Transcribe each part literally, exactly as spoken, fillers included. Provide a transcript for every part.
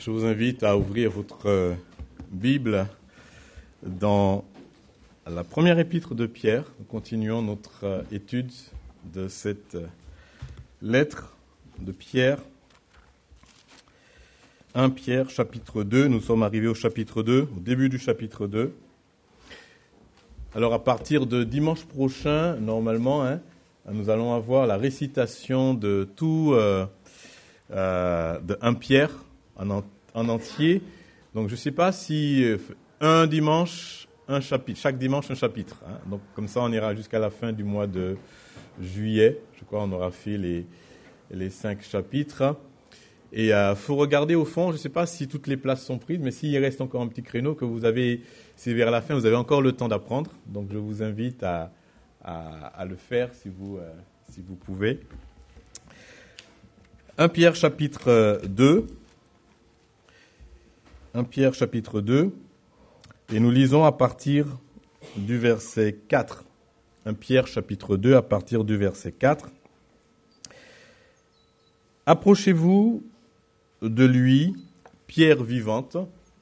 Je vous invite à ouvrir votre Bible dans la première épître de Pierre. Nous continuons notre étude de cette lettre de Pierre. premier Pierre, chapitre deux. Nous sommes arrivés au chapitre deux, au début du chapitre deux. Alors, à partir de dimanche prochain, normalement, hein, nous allons avoir la récitation de tout, euh, euh, de premier Pierre en, en, en entier. Donc, je ne sais pas si euh, un dimanche, un chapitre, chaque dimanche un chapitre. Hein. Donc, comme ça, on ira jusqu'à la fin du mois de juillet. Je crois qu'on aura fait les, les cinq chapitres. Et il euh, faut regarder au fond, je ne sais pas si toutes les places sont prises, mais s'il reste encore un petit créneau que vous avez, c'est vers la fin, vous avez encore le temps d'apprendre. Donc, je vous invite à, à, à le faire si vous, euh, si vous pouvez. premier Pierre, chapitre deux. premier Pierre, chapitre deux. Et nous lisons à partir du verset quatre. premier Pierre, chapitre deux, à partir du verset quatre. Approchez-vous de lui, pierre vivante,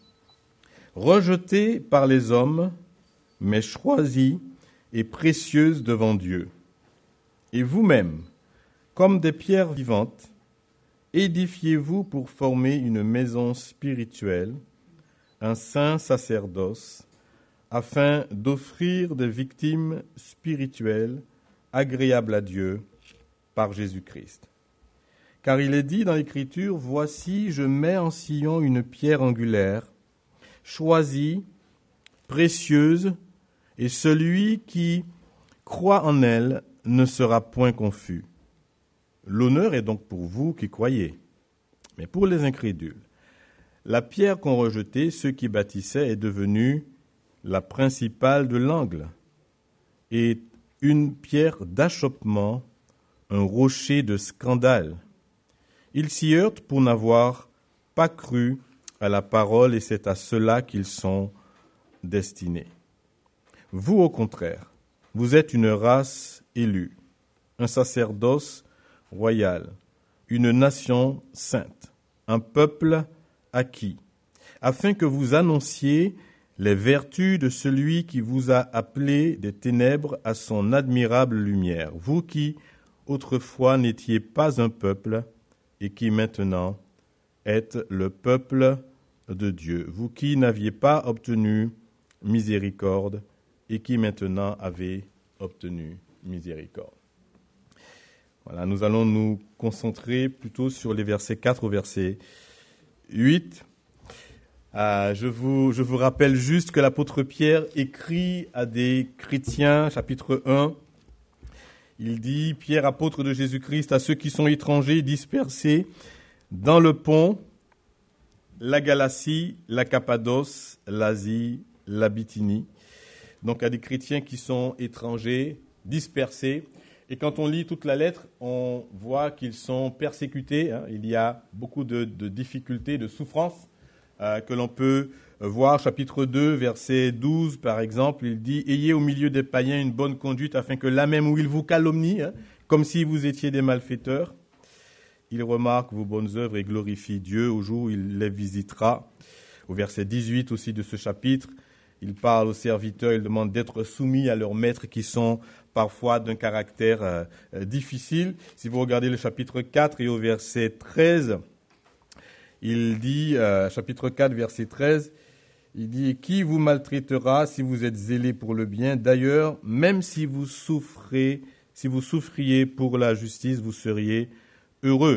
rejetée par les hommes, mais choisie et précieuse devant Dieu. Et vous-même, comme des pierres vivantes, édifiez-vous pour former une maison spirituelle, un saint sacerdoce, afin d'offrir des victimes spirituelles agréables à Dieu par Jésus-Christ. Car il est dit dans l'Écriture, « Voici, je mets en Sion une pierre angulaire, choisie, précieuse, et celui qui croit en elle ne sera point confus. L'honneur est donc pour vous qui croyez. Mais pour les incrédules, la pierre qu'ont rejetée ceux qui bâtissaient est devenue la principale de l'angle, et une pierre d'achoppement, un rocher de scandale. Ils s'y heurtent pour n'avoir pas cru à la parole, et c'est à cela qu'ils sont destinés. Vous, au contraire, vous êtes une race élue, un sacerdoce royal, une nation sainte, un peuple acquis, afin que vous annonciez les vertus de celui qui vous a appelé des ténèbres à son admirable lumière, vous qui, autrefois, n'étiez pas un peuple, et qui maintenant êtes le peuple de Dieu, vous qui n'aviez pas obtenu miséricorde et qui maintenant avez obtenu miséricorde. Voilà, nous allons nous concentrer plutôt sur les versets quatre au verset huit. Euh, je vous, je vous rappelle juste que l'apôtre Pierre écrit à des chrétiens, chapitre un. Il dit, Pierre, apôtre de Jésus-Christ, à ceux qui sont étrangers, dispersés dans le Pont, la Galatie, la Cappadoce, l'Asie, la Bithynie. Donc à des chrétiens qui sont étrangers, dispersés. Et quand on lit toute la lettre, on voit qu'ils sont persécutés. Hein. Il y a beaucoup de, de difficultés, de souffrances euh, que l'on peut voir. Chapitre deux, verset douze, par exemple, il dit « Ayez au milieu des païens une bonne conduite, afin que là même où ils vous calomnient, hein, comme si vous étiez des malfaiteurs, il remarque vos bonnes œuvres et glorifie Dieu au jour où il les visitera. » Au verset dix-huit aussi de ce chapitre, il parle aux serviteurs, il demande d'être soumis à leurs maîtres qui sont parfois d'un caractère euh, euh, difficile. Si vous regardez le chapitre quatre et au verset treize, il dit, euh, chapitre quatre, verset treize, il dit « Qui vous maltraitera si vous êtes zélés pour le bien ? D'ailleurs, même si vous souffrez, si vous souffriez pour la justice, vous seriez heureux. »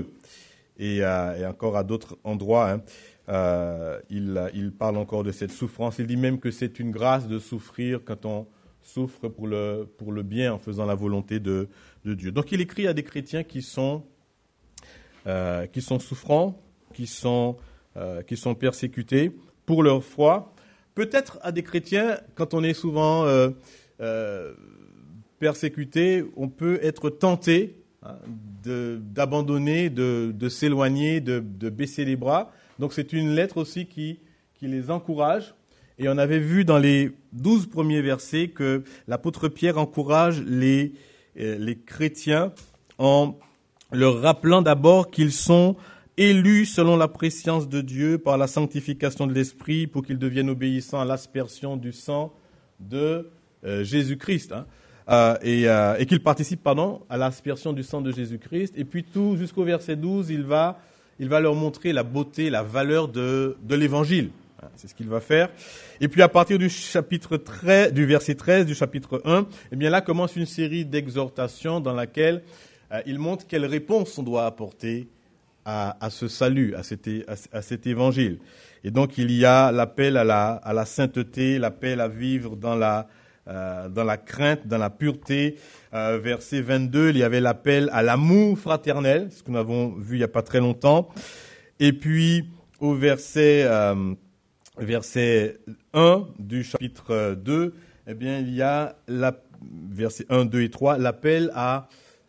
Et, euh, et encore à d'autres endroits, hein, euh, il, il parle encore de cette souffrance. Il dit même que c'est une grâce de souffrir quand on souffre pour le, pour le bien en faisant la volonté de, de Dieu. Donc il écrit à des chrétiens qui sont, euh, qui sont souffrants, qui sont, euh, qui sont persécutés pour leur foi, peut-être à des chrétiens, quand on est souvent euh, euh, persécuté, on peut être tenté hein, de, d'abandonner, de, de s'éloigner, de, de baisser les bras. Donc c'est une lettre aussi qui, qui les encourage. Et on avait vu dans les douze premiers versets que l'apôtre Pierre encourage les, euh, les chrétiens en leur rappelant d'abord qu'ils sont élus selon la préscience de Dieu par la sanctification de l'Esprit pour qu'ils deviennent obéissants à l'aspersion du sang de euh, Jésus-Christ. Hein. Euh, et, euh, et qu'ils participent pardon, à l'aspersion du sang de Jésus-Christ. Et puis tout jusqu'au verset douze, il va, il va leur montrer la beauté, la valeur de, de l'Évangile. C'est ce qu'il va faire. Et puis à partir du chapitre treize, du verset treize du chapitre un, eh bien là commence une série d'exhortations dans laquelle euh, il montre quelle réponse on doit apporter à, à ce salut, à cet, à, à cet évangile. Et donc il y a l'appel à la, à la sainteté, l'appel à vivre dans la, euh, dans la crainte, dans la pureté. Euh, verset vingt-deux, il y avait l'appel à l'amour fraternel, ce que nous avons vu il n'y a pas très longtemps. Et puis au verset euh, Verset un du chapitre deux, eh bien, il y a, la, verset un, deux et trois, l'appel à,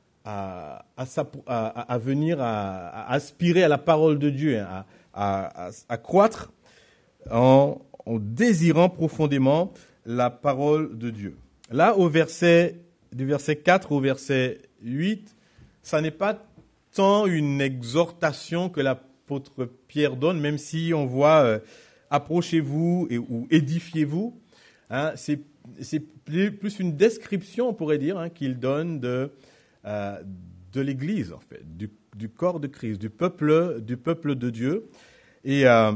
à, à, à, à venir, à, à aspirer à la parole de Dieu, à, à, à croître en, en désirant profondément la parole de Dieu. Là, au verset, du verset quatre au verset huit, ça n'est pas tant une exhortation que l'apôtre Pierre donne, même si on voit... Euh, approchez-vous et, ou édifiez-vous, hein, c'est, c'est plus, plus une description, on pourrait dire, hein, qu'il donne de, euh, de l'Église, en fait, du, du corps de Christ, du peuple, du peuple de Dieu. Et euh,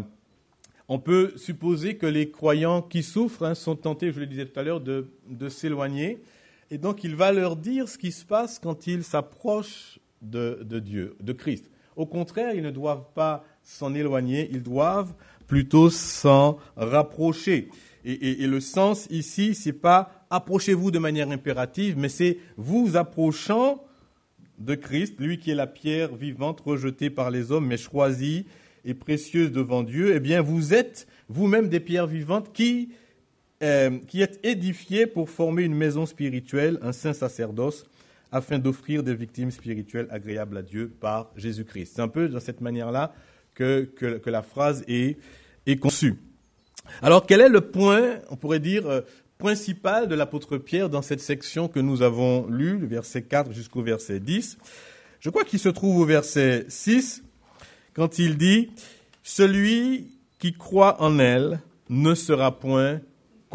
on peut supposer que les croyants qui souffrent hein, sont tentés, je le disais tout à l'heure, de, de s'éloigner. Et donc, il va leur dire ce qui se passe quand ils s'approchent de, de Dieu, de Christ. Au contraire, ils ne doivent pas s'en éloigner, ils doivent plutôt s'en rapprocher. Et, et, et le sens ici, c'est pas approchez-vous de manière impérative, mais c'est vous approchant de Christ, lui qui est la pierre vivante rejetée par les hommes, mais choisie et précieuse devant Dieu. Eh bien, vous êtes vous-même des pierres vivantes qui, euh, qui êtes édifiées pour former une maison spirituelle, un saint sacerdoce, afin d'offrir des victimes spirituelles agréables à Dieu par Jésus-Christ. C'est un peu de cette manière-là que, que, que la phrase est, est conçue. Alors, quel est le point, on pourrait dire, euh, principal de l'apôtre Pierre dans cette section que nous avons lue, le verset quatre jusqu'au verset dix? Je crois qu'il se trouve au verset six, quand il dit « Celui qui croit en elle ne sera point confus ».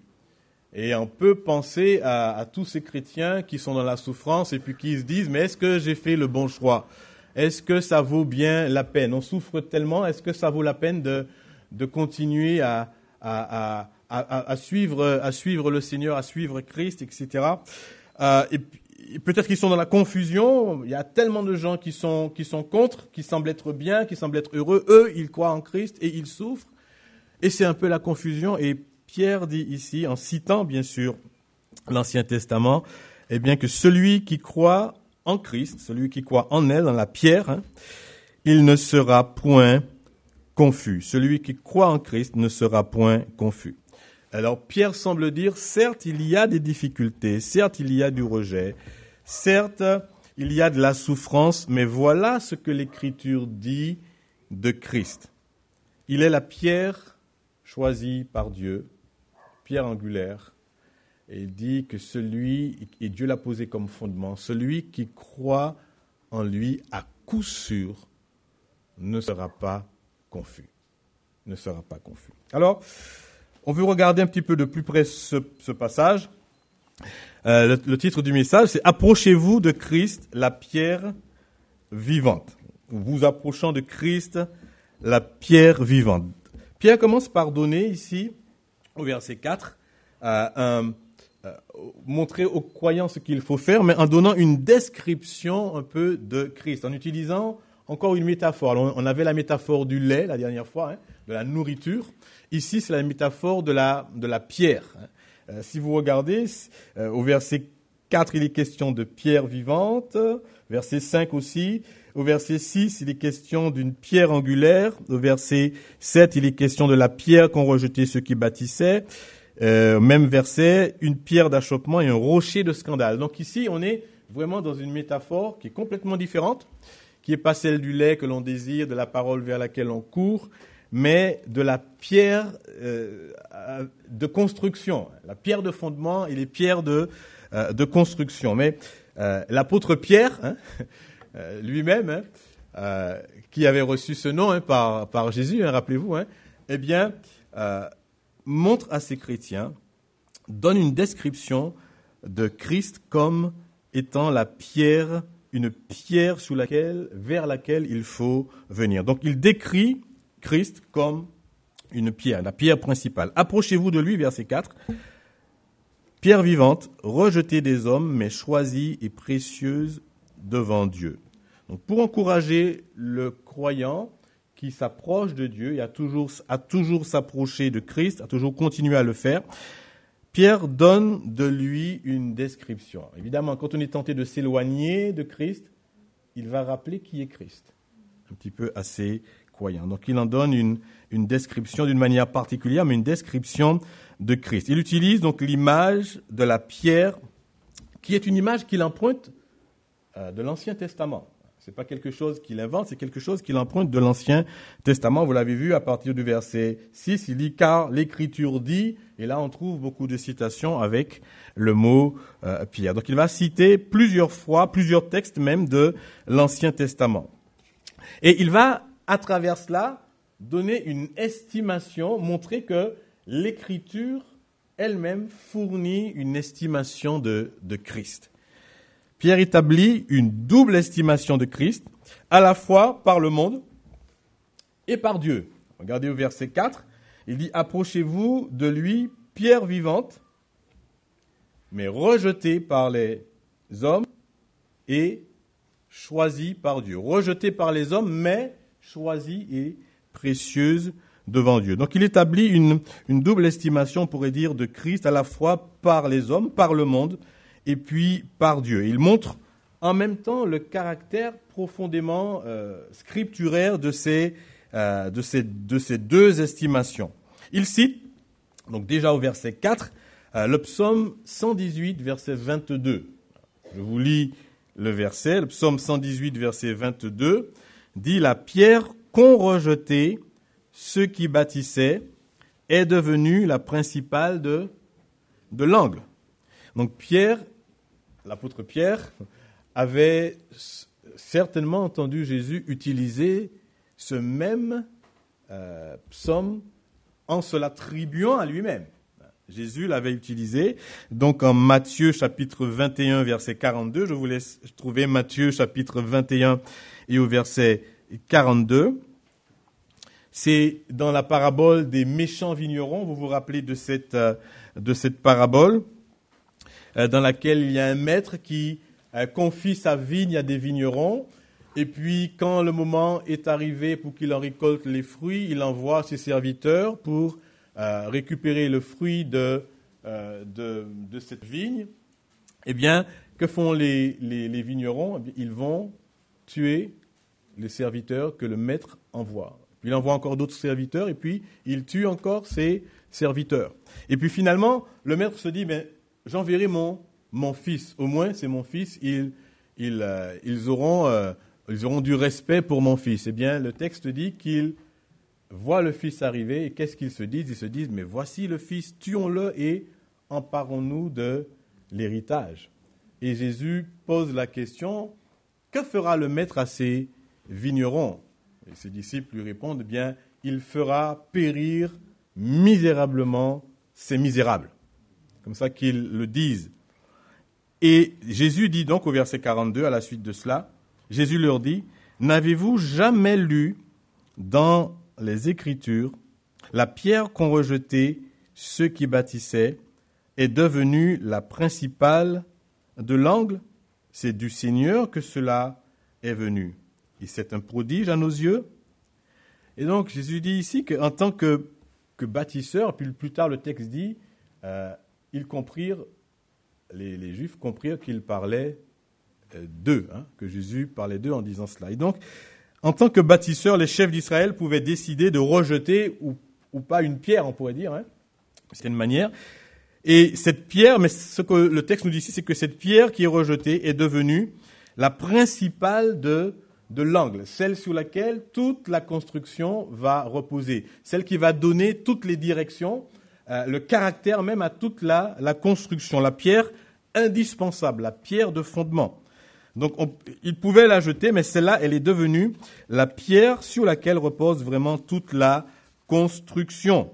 Et on peut penser à, à tous ces chrétiens qui sont dans la souffrance et puis qui se disent « Mais est-ce que j'ai fait le bon choix ? Est-ce que ça vaut bien la peine ? On souffre tellement, est-ce que ça vaut la peine de, de continuer à, à, à, à, à, suivre, à suivre le Seigneur, à suivre Christ, et cetera » euh, et, et peut-être qu'ils sont dans la confusion. Il y a tellement de gens qui sont, qui sont contre, qui semblent être bien, qui semblent être heureux. Eux, ils croient en Christ et ils souffrent. Et c'est un peu la confusion. Et Pierre dit ici, en citant bien sûr l'Ancien Testament, eh bien que celui qui croit en Christ, celui qui croit en elle, dans la pierre, hein, il ne sera point confus. Celui qui croit en Christ ne sera point confus. Alors Pierre semble dire, certes, il y a des difficultés, certes, il y a du rejet, certes, il y a de la souffrance, mais voilà ce que l'Écriture dit de Christ. Il est la pierre choisie par Dieu, pierre angulaire. Et il dit que celui, et Dieu l'a posé comme fondement, celui qui croit en lui, à coup sûr, ne sera pas confus. Ne sera pas confus. Alors, on veut regarder un petit peu de plus près ce, ce passage. Euh, le, le titre du message, c'est « Approchez-vous de Christ, la pierre vivante ». Vous approchant de Christ, la pierre vivante. Pierre commence par donner ici, au verset quatre, euh, un... Euh, montrer aux croyants ce qu'il faut faire, mais en donnant une description un peu de Christ, en utilisant encore une métaphore. Alors, on avait la métaphore du lait la dernière fois, hein, de la nourriture. Ici, c'est la métaphore de la, de la pierre. Hein. Euh, si vous regardez, euh, au verset quatre, il est question de pierre vivante. Verset cinq aussi. Au verset six, il est question d'une pierre angulaire. Au verset sept, il est question de la pierre qu'ont rejeté ceux qui bâtissaient. Euh, même verset, une pierre d'achoppement et un rocher de scandale. Donc ici, on est vraiment dans une métaphore qui est complètement différente, qui n'est pas celle du lait que l'on désire, de la parole vers laquelle on court, mais de la pierre euh, de construction, la pierre de fondement et les pierres de, euh, de construction. Mais euh, l'apôtre Pierre, hein, lui-même, hein, euh, qui avait reçu ce nom hein, par, par Jésus, hein, rappelez-vous, hein, eh bien, euh, montre à ces chrétiens, donne une description de Christ comme étant la pierre, une pierre sous laquelle, vers laquelle il faut venir. Donc, il décrit Christ comme une pierre, la pierre principale. Approchez-vous de lui, verset quatre. Pierre vivante, rejetée des hommes, mais choisie et précieuse devant Dieu. Donc, pour encourager le croyant qui s'approche de Dieu et a toujours, a toujours s'approché de Christ, a toujours continué à le faire, Pierre donne de lui une description. Évidemment, quand on est tenté de s'éloigner de Christ, il va rappeler qui est Christ. Un petit peu assez croyant. Donc, il en donne une, une description d'une manière particulière, mais une description de Christ. Il utilise donc l'image de la pierre, qui est une image qu'il emprunte euh, de l'Ancien Testament. Ce n'est pas quelque chose qu'il invente, c'est quelque chose qu'il emprunte de l'Ancien Testament. Vous l'avez vu à partir du verset six, il dit « Car l'Écriture dit », et là on trouve beaucoup de citations avec le mot euh, « pierre ». Donc il va citer plusieurs fois, plusieurs textes même de l'Ancien Testament. Et il va, à travers cela, donner une estimation, montrer que l'Écriture elle-même fournit une estimation de, de Christ. Pierre établit une double estimation de Christ, à la fois par le monde et par Dieu. Regardez au verset quatre, il dit « Approchez-vous de lui, pierre vivante, mais rejetée par les hommes et choisie par Dieu. » Rejetée par les hommes, mais choisie et précieuse devant Dieu. Donc il établit une, une double estimation, on pourrait dire, de Christ, à la fois par les hommes, par le monde, et puis par Dieu. Il montre en même temps le caractère profondément euh, scripturaire de ces, euh, de, ces, de ces deux estimations. Il cite, donc déjà au verset quatre, euh, le psaume cent dix-huit, verset vingt-deux. Je vous lis le verset. Le psaume cent dix-huit, verset vingt-deux, dit « La pierre qu'ont rejetée ceux qui bâtissaient est devenue la principale de, de l'angle. » Donc Pierre, l'apôtre Pierre, avait certainement entendu Jésus utiliser ce même euh, psaume en se l'attribuant à lui-même. Jésus l'avait utilisé. Donc en Matthieu chapitre vingt et un, verset quarante-deux, je vous laisse trouver Matthieu chapitre vingt et un et au verset quarante-deux. C'est dans la parabole des méchants vignerons, vous vous rappelez de cette, euh, de cette parabole, euh, dans laquelle il y a un maître qui euh, confie sa vigne à des vignerons, et puis quand le moment est arrivé pour qu'il en récolte les fruits, il envoie ses serviteurs pour euh, récupérer le fruit de, euh, de, de cette vigne. Eh bien, que font les, les, les vignerons ? Eh bien, ils vont tuer les serviteurs que le maître envoie. Il envoie encore d'autres serviteurs et puis il tue encore ses serviteurs. Et puis finalement, le maître se dit, ben, j'enverrai mon, mon fils. Au moins, c'est mon fils. Ils, ils, euh, ils, auront, euh, ils auront du respect pour mon fils. Eh bien, le texte dit qu'ils voient le fils arriver et qu'est-ce qu'ils se disent ? Ils se disent, mais voici le fils, tuons-le et emparons-nous de l'héritage. Et Jésus pose la question, que fera le maître à ces vignerons ? Et ses disciples lui répondent, eh bien, il fera périr misérablement ces misérables. Comme ça qu'ils le disent. Et Jésus dit donc au verset quarante-deux, à la suite de cela, Jésus leur dit, n'avez-vous jamais lu dans les Écritures, la pierre qu'ont rejetée ceux qui bâtissaient est devenue la principale de l'angle ? C'est du Seigneur que cela est venu. Et c'est un prodige à nos yeux. Et donc, Jésus dit ici qu'en tant que, que bâtisseur, puis plus tard le texte dit, euh, ils comprirent, les, les Juifs comprirent qu'il parlait euh, d'eux, hein, que Jésus parlait d'eux en disant cela. Et donc, en tant que bâtisseur, les chefs d'Israël pouvaient décider de rejeter ou, ou pas une pierre, on pourrait dire, hein, c'est une manière. Et cette pierre, mais ce que le texte nous dit ici, c'est que cette pierre qui est rejetée est devenue la principale de de l'angle, celle sur laquelle toute la construction va reposer, celle qui va donner toutes les directions, euh, le caractère même à toute la, la construction, la pierre indispensable, la pierre de fondement. Donc, on, il pouvait la jeter, mais celle-là, elle est devenue la pierre sur laquelle repose vraiment toute la construction.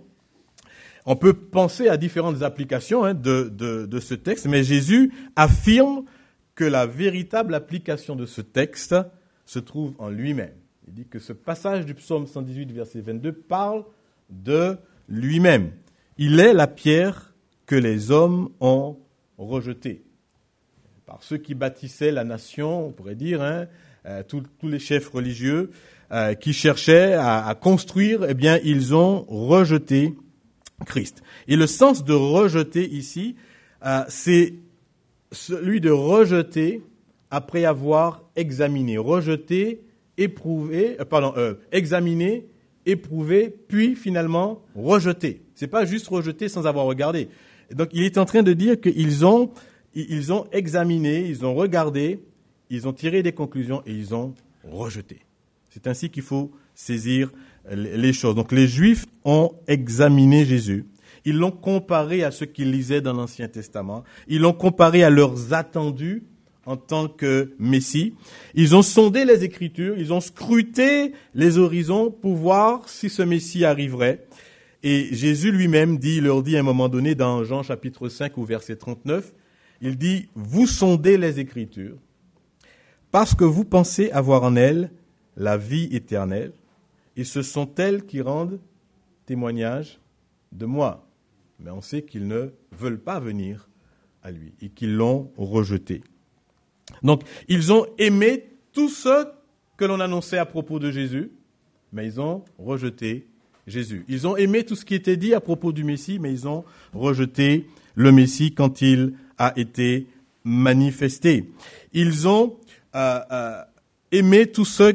On peut penser à différentes applications hein, de, de, de ce texte, mais Jésus affirme que la véritable application de ce texte se trouve en lui-même. Il dit que ce passage du psaume cent dix-huit, verset vingt-deux, parle de lui-même. Il est la pierre que les hommes ont rejetée. Par ceux qui bâtissaient la nation, on pourrait dire, hein, euh, tous, tous les chefs religieux euh, qui cherchaient à, à construire, eh bien, ils ont rejeté Christ. Et le sens de rejeter ici, euh, c'est celui de rejeter après avoir examiné. Rejeter, éprouver, euh, pardon, euh, examiner, éprouver, puis finalement rejeter. C'est pas juste rejeter sans avoir regardé. Donc, il est en train de dire qu'ils ont Ils ont examiné, ils ont regardé, ils ont tiré des conclusions et ils ont rejeté. C'est ainsi qu'il faut saisir les choses. Donc les Juifs ont examiné Jésus. Ils l'ont comparé à ce qu'ils lisaient dans l'Ancien Testament. Ils l'ont comparé à leurs attendus en tant que Messie. Ils ont sondé les Écritures, ils ont scruté les horizons pour voir si ce Messie arriverait. Et Jésus lui-même dit, il leur dit à un moment donné dans Jean chapitre cinq au verset trente-neuf, il dit, vous sondez les Écritures parce que vous pensez avoir en elles la vie éternelle et ce sont elles qui rendent témoignage de moi. Mais on sait qu'ils ne veulent pas venir à lui et qu'ils l'ont rejeté. Donc, ils ont aimé tout ce que l'on annonçait à propos de Jésus, mais ils ont rejeté Jésus. Ils ont aimé tout ce qui était dit à propos du Messie, mais ils ont rejeté le Messie quand il a été manifesté. Ils ont euh, euh, aimé tout ce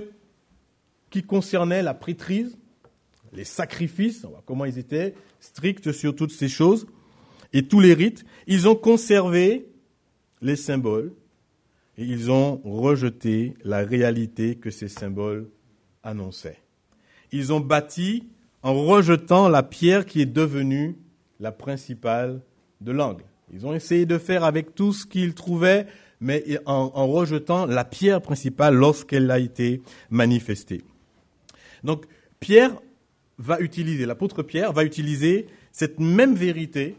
qui concernait la prêtrise, les sacrifices, on voit comment ils étaient stricts sur toutes ces choses, et tous les rites. Ils ont conservé les symboles, et ils ont rejeté la réalité que ces symboles annonçaient. Ils ont bâti en rejetant la pierre qui est devenue la principale de l'angle. Ils ont essayé de faire avec tout ce qu'ils trouvaient, mais en, en rejetant la pierre principale lorsqu'elle a été manifestée. Donc, Pierre va utiliser, l'apôtre Pierre va utiliser cette même vérité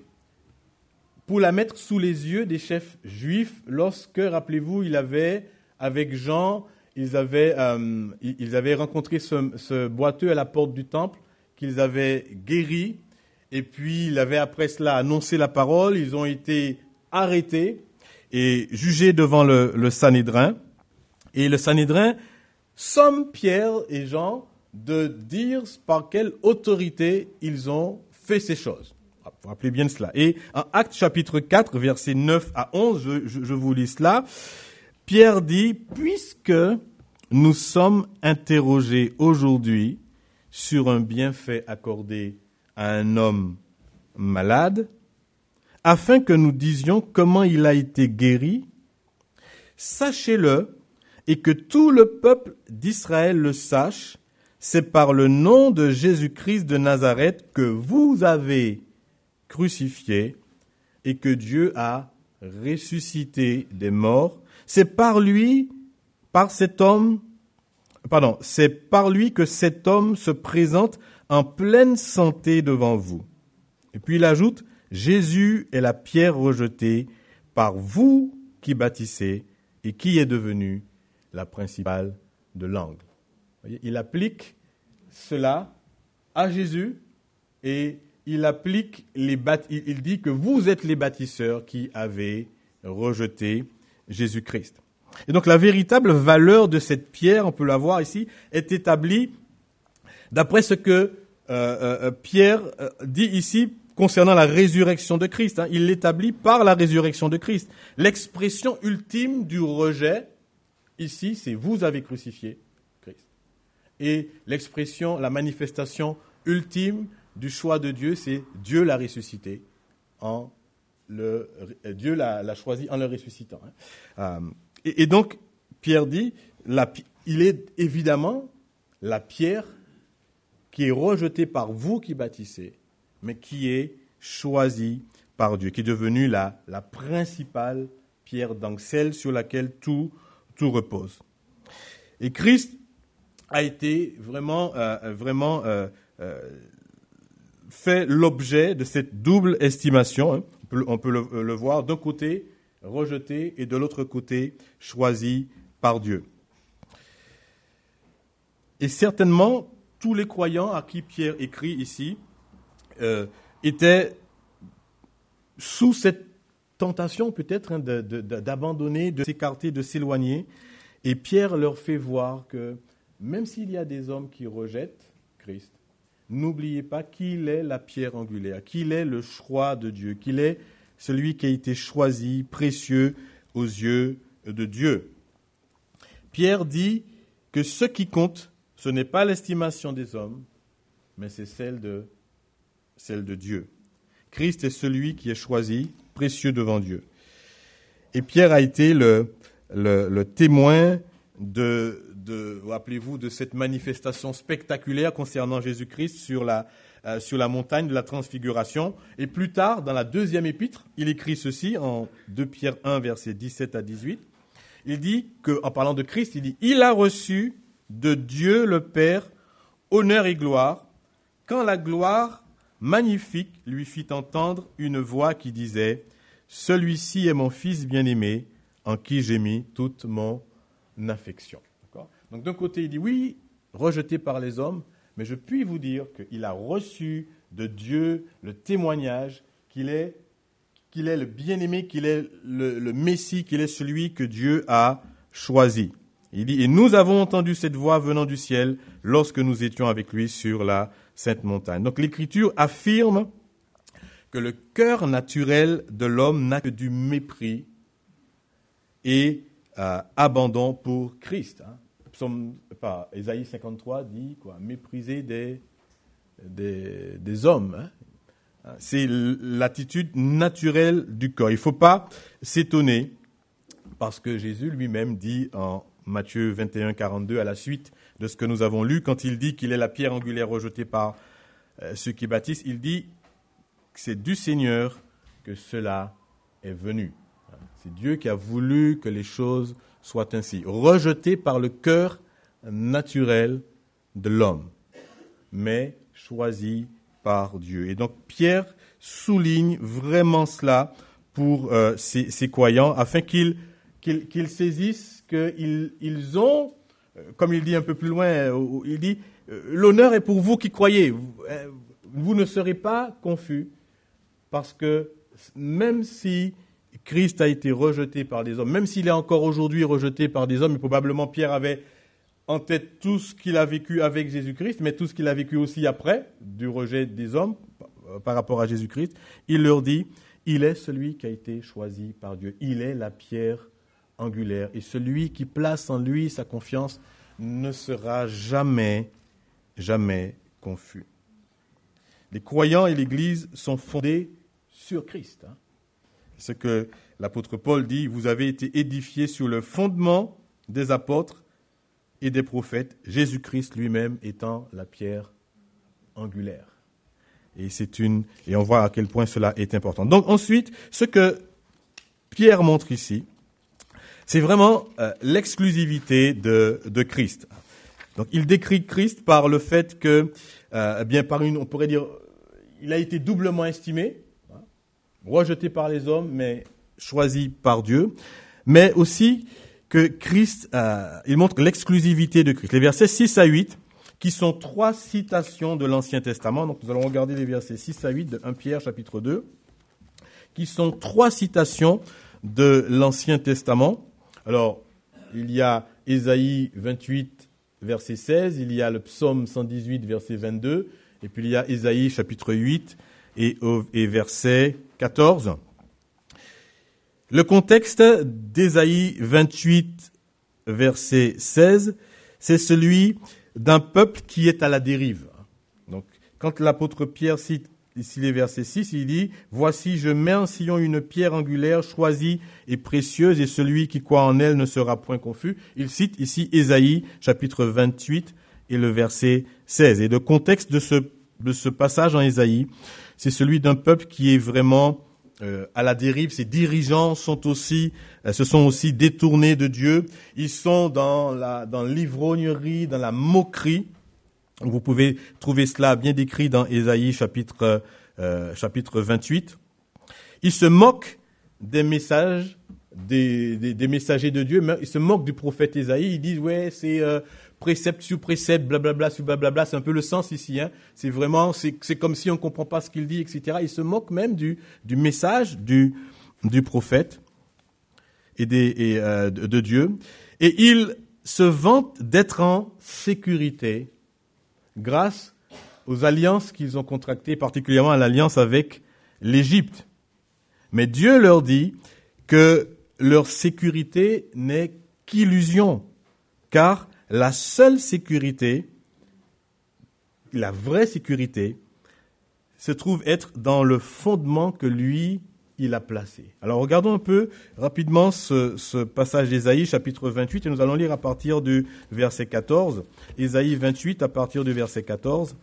pour la mettre sous les yeux des chefs juifs lorsque, rappelez-vous, il avait, avec Jean, ils avaient, euh, ils avaient rencontré ce, ce boiteux à la porte du temple qu'ils avaient guéri. Et puis, il avait après cela annoncé la parole. Ils ont été arrêtés et jugés devant le, le Sanhédrin. Et le Sanhédrin somme Pierre et Jean de dire par quelle autorité ils ont fait ces choses. Vous vous rappelez bien de cela. Et en Actes chapitre quatre, versets neuf à onze, je, je, je vous lis cela. Pierre dit, « Puisque nous sommes interrogés aujourd'hui sur un bienfait accordé à un homme malade, afin que nous disions comment il a été guéri, sachez-le et que tout le peuple d'Israël le sache, c'est par le nom de Jésus-Christ de Nazareth que vous avez crucifié et que Dieu a ressuscité des morts. C'est par lui, par cet homme, pardon, c'est par lui que cet homme se présente en pleine santé devant vous. Et puis il ajoute, Jésus est la pierre rejetée par vous qui bâtissez et qui est devenue la principale de l'angle. Voyez, il applique cela à Jésus et il applique les bât- il dit que vous êtes les bâtisseurs qui avez rejeté Jésus-Christ. Et donc la véritable valeur de cette pierre, on peut la voir ici, est établie d'après ce que euh, euh, Pierre euh, dit ici concernant la résurrection de Christ. Hein. Il l'établit par la résurrection de Christ. L'expression ultime du rejet, ici, c'est « vous avez crucifié Christ ». Et l'expression, la manifestation ultime du choix de Dieu, c'est « Dieu l'a ressuscité en le, Dieu l'a, l'a choisi en le ressuscitant hein. ». Euh, et, et donc, Pierre dit, la, il est évidemment la pierre qui est rejetée par vous qui bâtissez, mais qui est choisie par Dieu, qui est devenue la, la principale pierre d'angle, celle sur laquelle tout tout repose. Et Christ a été vraiment, euh, vraiment euh, euh, fait l'objet de cette double estimation. Hein. On peut, on peut le, le voir d'un côté rejeté et de l'autre côté choisi par Dieu. Et certainement, tous les croyants à qui Pierre écrit ici euh, étaient sous cette tentation peut-être hein, de, de, de, d'abandonner, de s'écarter, de s'éloigner. Et Pierre leur fait voir que même s'il y a des hommes qui rejettent Christ, n'oubliez pas qu'il est la pierre angulaire, qu'il est le choix de Dieu, qu'il est celui qui a été choisi, précieux aux yeux de Dieu. Pierre dit que ce qui compte, ce n'est pas l'estimation des hommes, mais c'est celle de, celle de Dieu. Christ est celui qui est choisi, précieux devant Dieu. Et Pierre a été le, le, le témoin de, de, rappelez-vous, de cette manifestation spectaculaire concernant Jésus-Christ sur la, euh, sur la montagne de la transfiguration. Et plus tard, dans la deuxième épître, il écrit ceci en deux Pierre un, versets dix-sept à dix-huit. Il dit que, en parlant de Christ, il dit « Il a reçu de Dieu le Père honneur et gloire, quand la gloire magnifique lui fit entendre une voix qui disait « Celui-ci est mon Fils bien-aimé, en qui j'ai mis toute mon affection. » Donc d'un côté, il dit « Oui, rejeté par les hommes, mais je puis vous dire qu'il a reçu de Dieu le témoignage qu'il est, qu'il est le bien-aimé, qu'il est le, le Messie, qu'il est celui que Dieu a choisi. » Il dit « Et nous avons entendu cette voix venant du ciel lorsque nous étions avec lui sur la Sainte Montagne. » Donc l'Écriture affirme que le cœur naturel de l'homme n'a que du mépris et euh, abandon pour Christ. Hein. Psaume, pas, Ésaïe cinquante-trois dit quoi, mépriser des, des, des hommes. Hein. C'est l'attitude naturelle du corps. Il ne faut pas s'étonner parce que Jésus lui-même dit en Matthieu vingt et un, quarante-deux, à la suite de ce que nous avons lu, quand il dit qu'il est la pierre angulaire rejetée par euh, ceux qui bâtissent, il dit que c'est du Seigneur que cela est venu. C'est Dieu qui a voulu que les choses soient ainsi, rejetées par le cœur naturel de l'homme, mais choisies par Dieu. Et donc Pierre souligne vraiment cela pour euh, ces, ces croyants, afin qu'ils, qu'ils, qu'ils saisissent qu'ils ils ont, comme il dit un peu plus loin, il dit « L'honneur est pour vous qui croyez, vous, vous ne serez pas confus, parce que même si Christ a été rejeté par des hommes, même s'il est encore aujourd'hui rejeté par des hommes, et probablement Pierre avait en tête tout ce qu'il a vécu avec Jésus-Christ, mais tout ce qu'il a vécu aussi après, du rejet des hommes par rapport à Jésus-Christ, il leur dit « Il est celui qui a été choisi par Dieu, il est la pierre angulaire, et celui qui place en lui sa confiance ne sera jamais, jamais confus. » Les croyants et l'Église sont fondés sur Christ. Hein. Ce que l'apôtre Paul dit, vous avez été édifiés sur le fondement des apôtres et des prophètes, Jésus-Christ lui-même étant la pierre angulaire. Et c'est une, et on voit à quel point cela est important. Donc ensuite, ce que Pierre montre ici, c'est vraiment euh, l'exclusivité de, de Christ. Donc, il décrit Christ par le fait que, euh, bien par une, on pourrait dire, il a été doublement estimé, hein, rejeté par les hommes, mais choisi par Dieu, mais aussi que Christ, euh, il montre l'exclusivité de Christ. Les versets six à huit, qui sont trois citations de l'Ancien Testament. Donc, nous allons regarder les versets six à huit de premier Pierre, chapitre deux, qui sont trois citations de l'Ancien Testament. Alors, il y a Ésaïe vingt-huit, verset seize, il y a le psaume cent dix-huit, verset vingt-deux, et puis il y a Ésaïe chapitre huit et, et verset quatorze. Le contexte d'Ésaïe vingt-huit, verset seize, c'est celui d'un peuple qui est à la dérive. Donc, quand l'apôtre Pierre cite ici les versets six, il dit « Voici, je mets en Sion une pierre angulaire choisie et précieuse, et celui qui croit en elle ne sera point confus. » Il cite ici Ésaïe, chapitre vingt-huit, et le verset seize. Et le contexte de ce, de ce passage en Ésaïe, c'est celui d'un peuple qui est vraiment euh, à la dérive. Ces dirigeants sont aussi, euh, se sont aussi détournés de Dieu. Ils sont dans la, dans l'ivrognerie, dans la moquerie. Vous pouvez trouver cela bien décrit dans Ésaïe chapitre, euh, chapitre vingt-huit. Ils se moquent des messages, des, des, des messagers de Dieu. Ils se moquent du prophète Ésaïe. Ils disent, ouais, c'est euh, précepte sur précepte, blablabla sur blablabla. C'est un peu le sens ici. Hein. C'est vraiment, c'est, c'est comme si on ne comprend pas ce qu'il dit, et cetera. Ils se moquent même du, du message du, du prophète et, des, et euh, de, de Dieu. Et ils se vantent d'être en sécurité grâce aux alliances qu'ils ont contractées, particulièrement à l'alliance avec l'Égypte. Mais Dieu leur dit que leur sécurité n'est qu'illusion, car la seule sécurité, la vraie sécurité, se trouve être dans le fondement que lui, il a placé. Alors regardons un peu rapidement ce, ce passage d'Ésaïe, chapitre vingt-huit, et nous allons lire à partir du verset quatorze. Ésaïe vingt-huit, à partir du verset quatorze.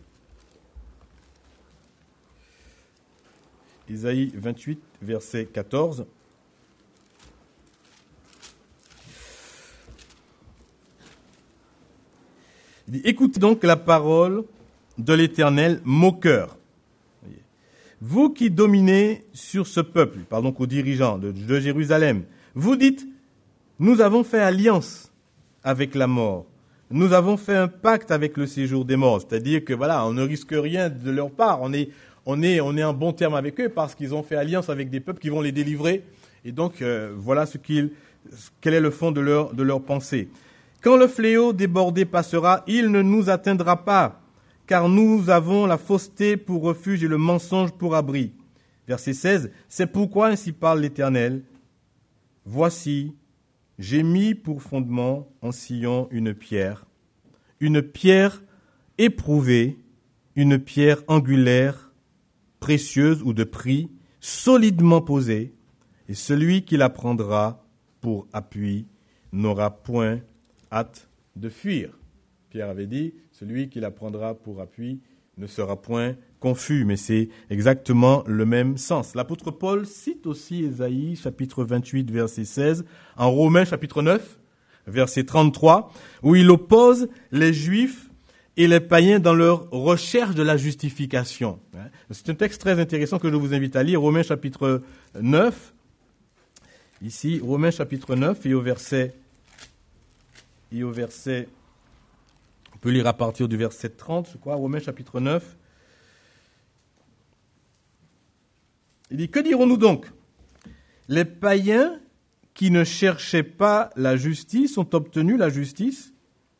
Ésaïe vingt-huit, verset quatorze. Il dit, écoutez donc la parole de l'Éternel, moqueur. Vous qui dominez sur ce peuple, pardon, aux dirigeants de, de Jérusalem, vous dites, nous avons fait alliance avec la mort. Nous avons fait un pacte avec le séjour des morts. C'est-à-dire que voilà, on ne risque rien de leur part. On est, on est, on est en bon terme avec eux parce qu'ils ont fait alliance avec des peuples qui vont les délivrer. Et donc, euh, voilà ce qu'ils, quel est le fond de leur, de leur pensée. Quand le fléau débordé passera, il ne nous atteindra pas, car nous avons la fausseté pour refuge et le mensonge pour abri. Verset seize, c'est pourquoi ainsi parle l'Éternel. Voici, j'ai mis pour fondement en Sion une pierre, une pierre éprouvée, une pierre angulaire, précieuse ou de prix, solidement posée, et celui qui la prendra pour appui n'aura point hâte de fuir. Pierre avait dit, celui qui la prendra pour appui ne sera point confus, mais c'est exactement le même sens. L'apôtre Paul cite aussi Ésaïe, chapitre vingt-huit, verset seize, en Romains, chapitre neuf, verset trente-trois, où il oppose les Juifs et les païens dans leur recherche de la justification. C'est un texte très intéressant que je vous invite à lire, Romains, chapitre neuf, ici, Romains, chapitre neuf, et au verset, et au verset, on peut lire à partir du verset trente, je crois, Romains, chapitre neuf. Il dit, que dirons-nous donc? Les païens qui ne cherchaient pas la justice ont obtenu la justice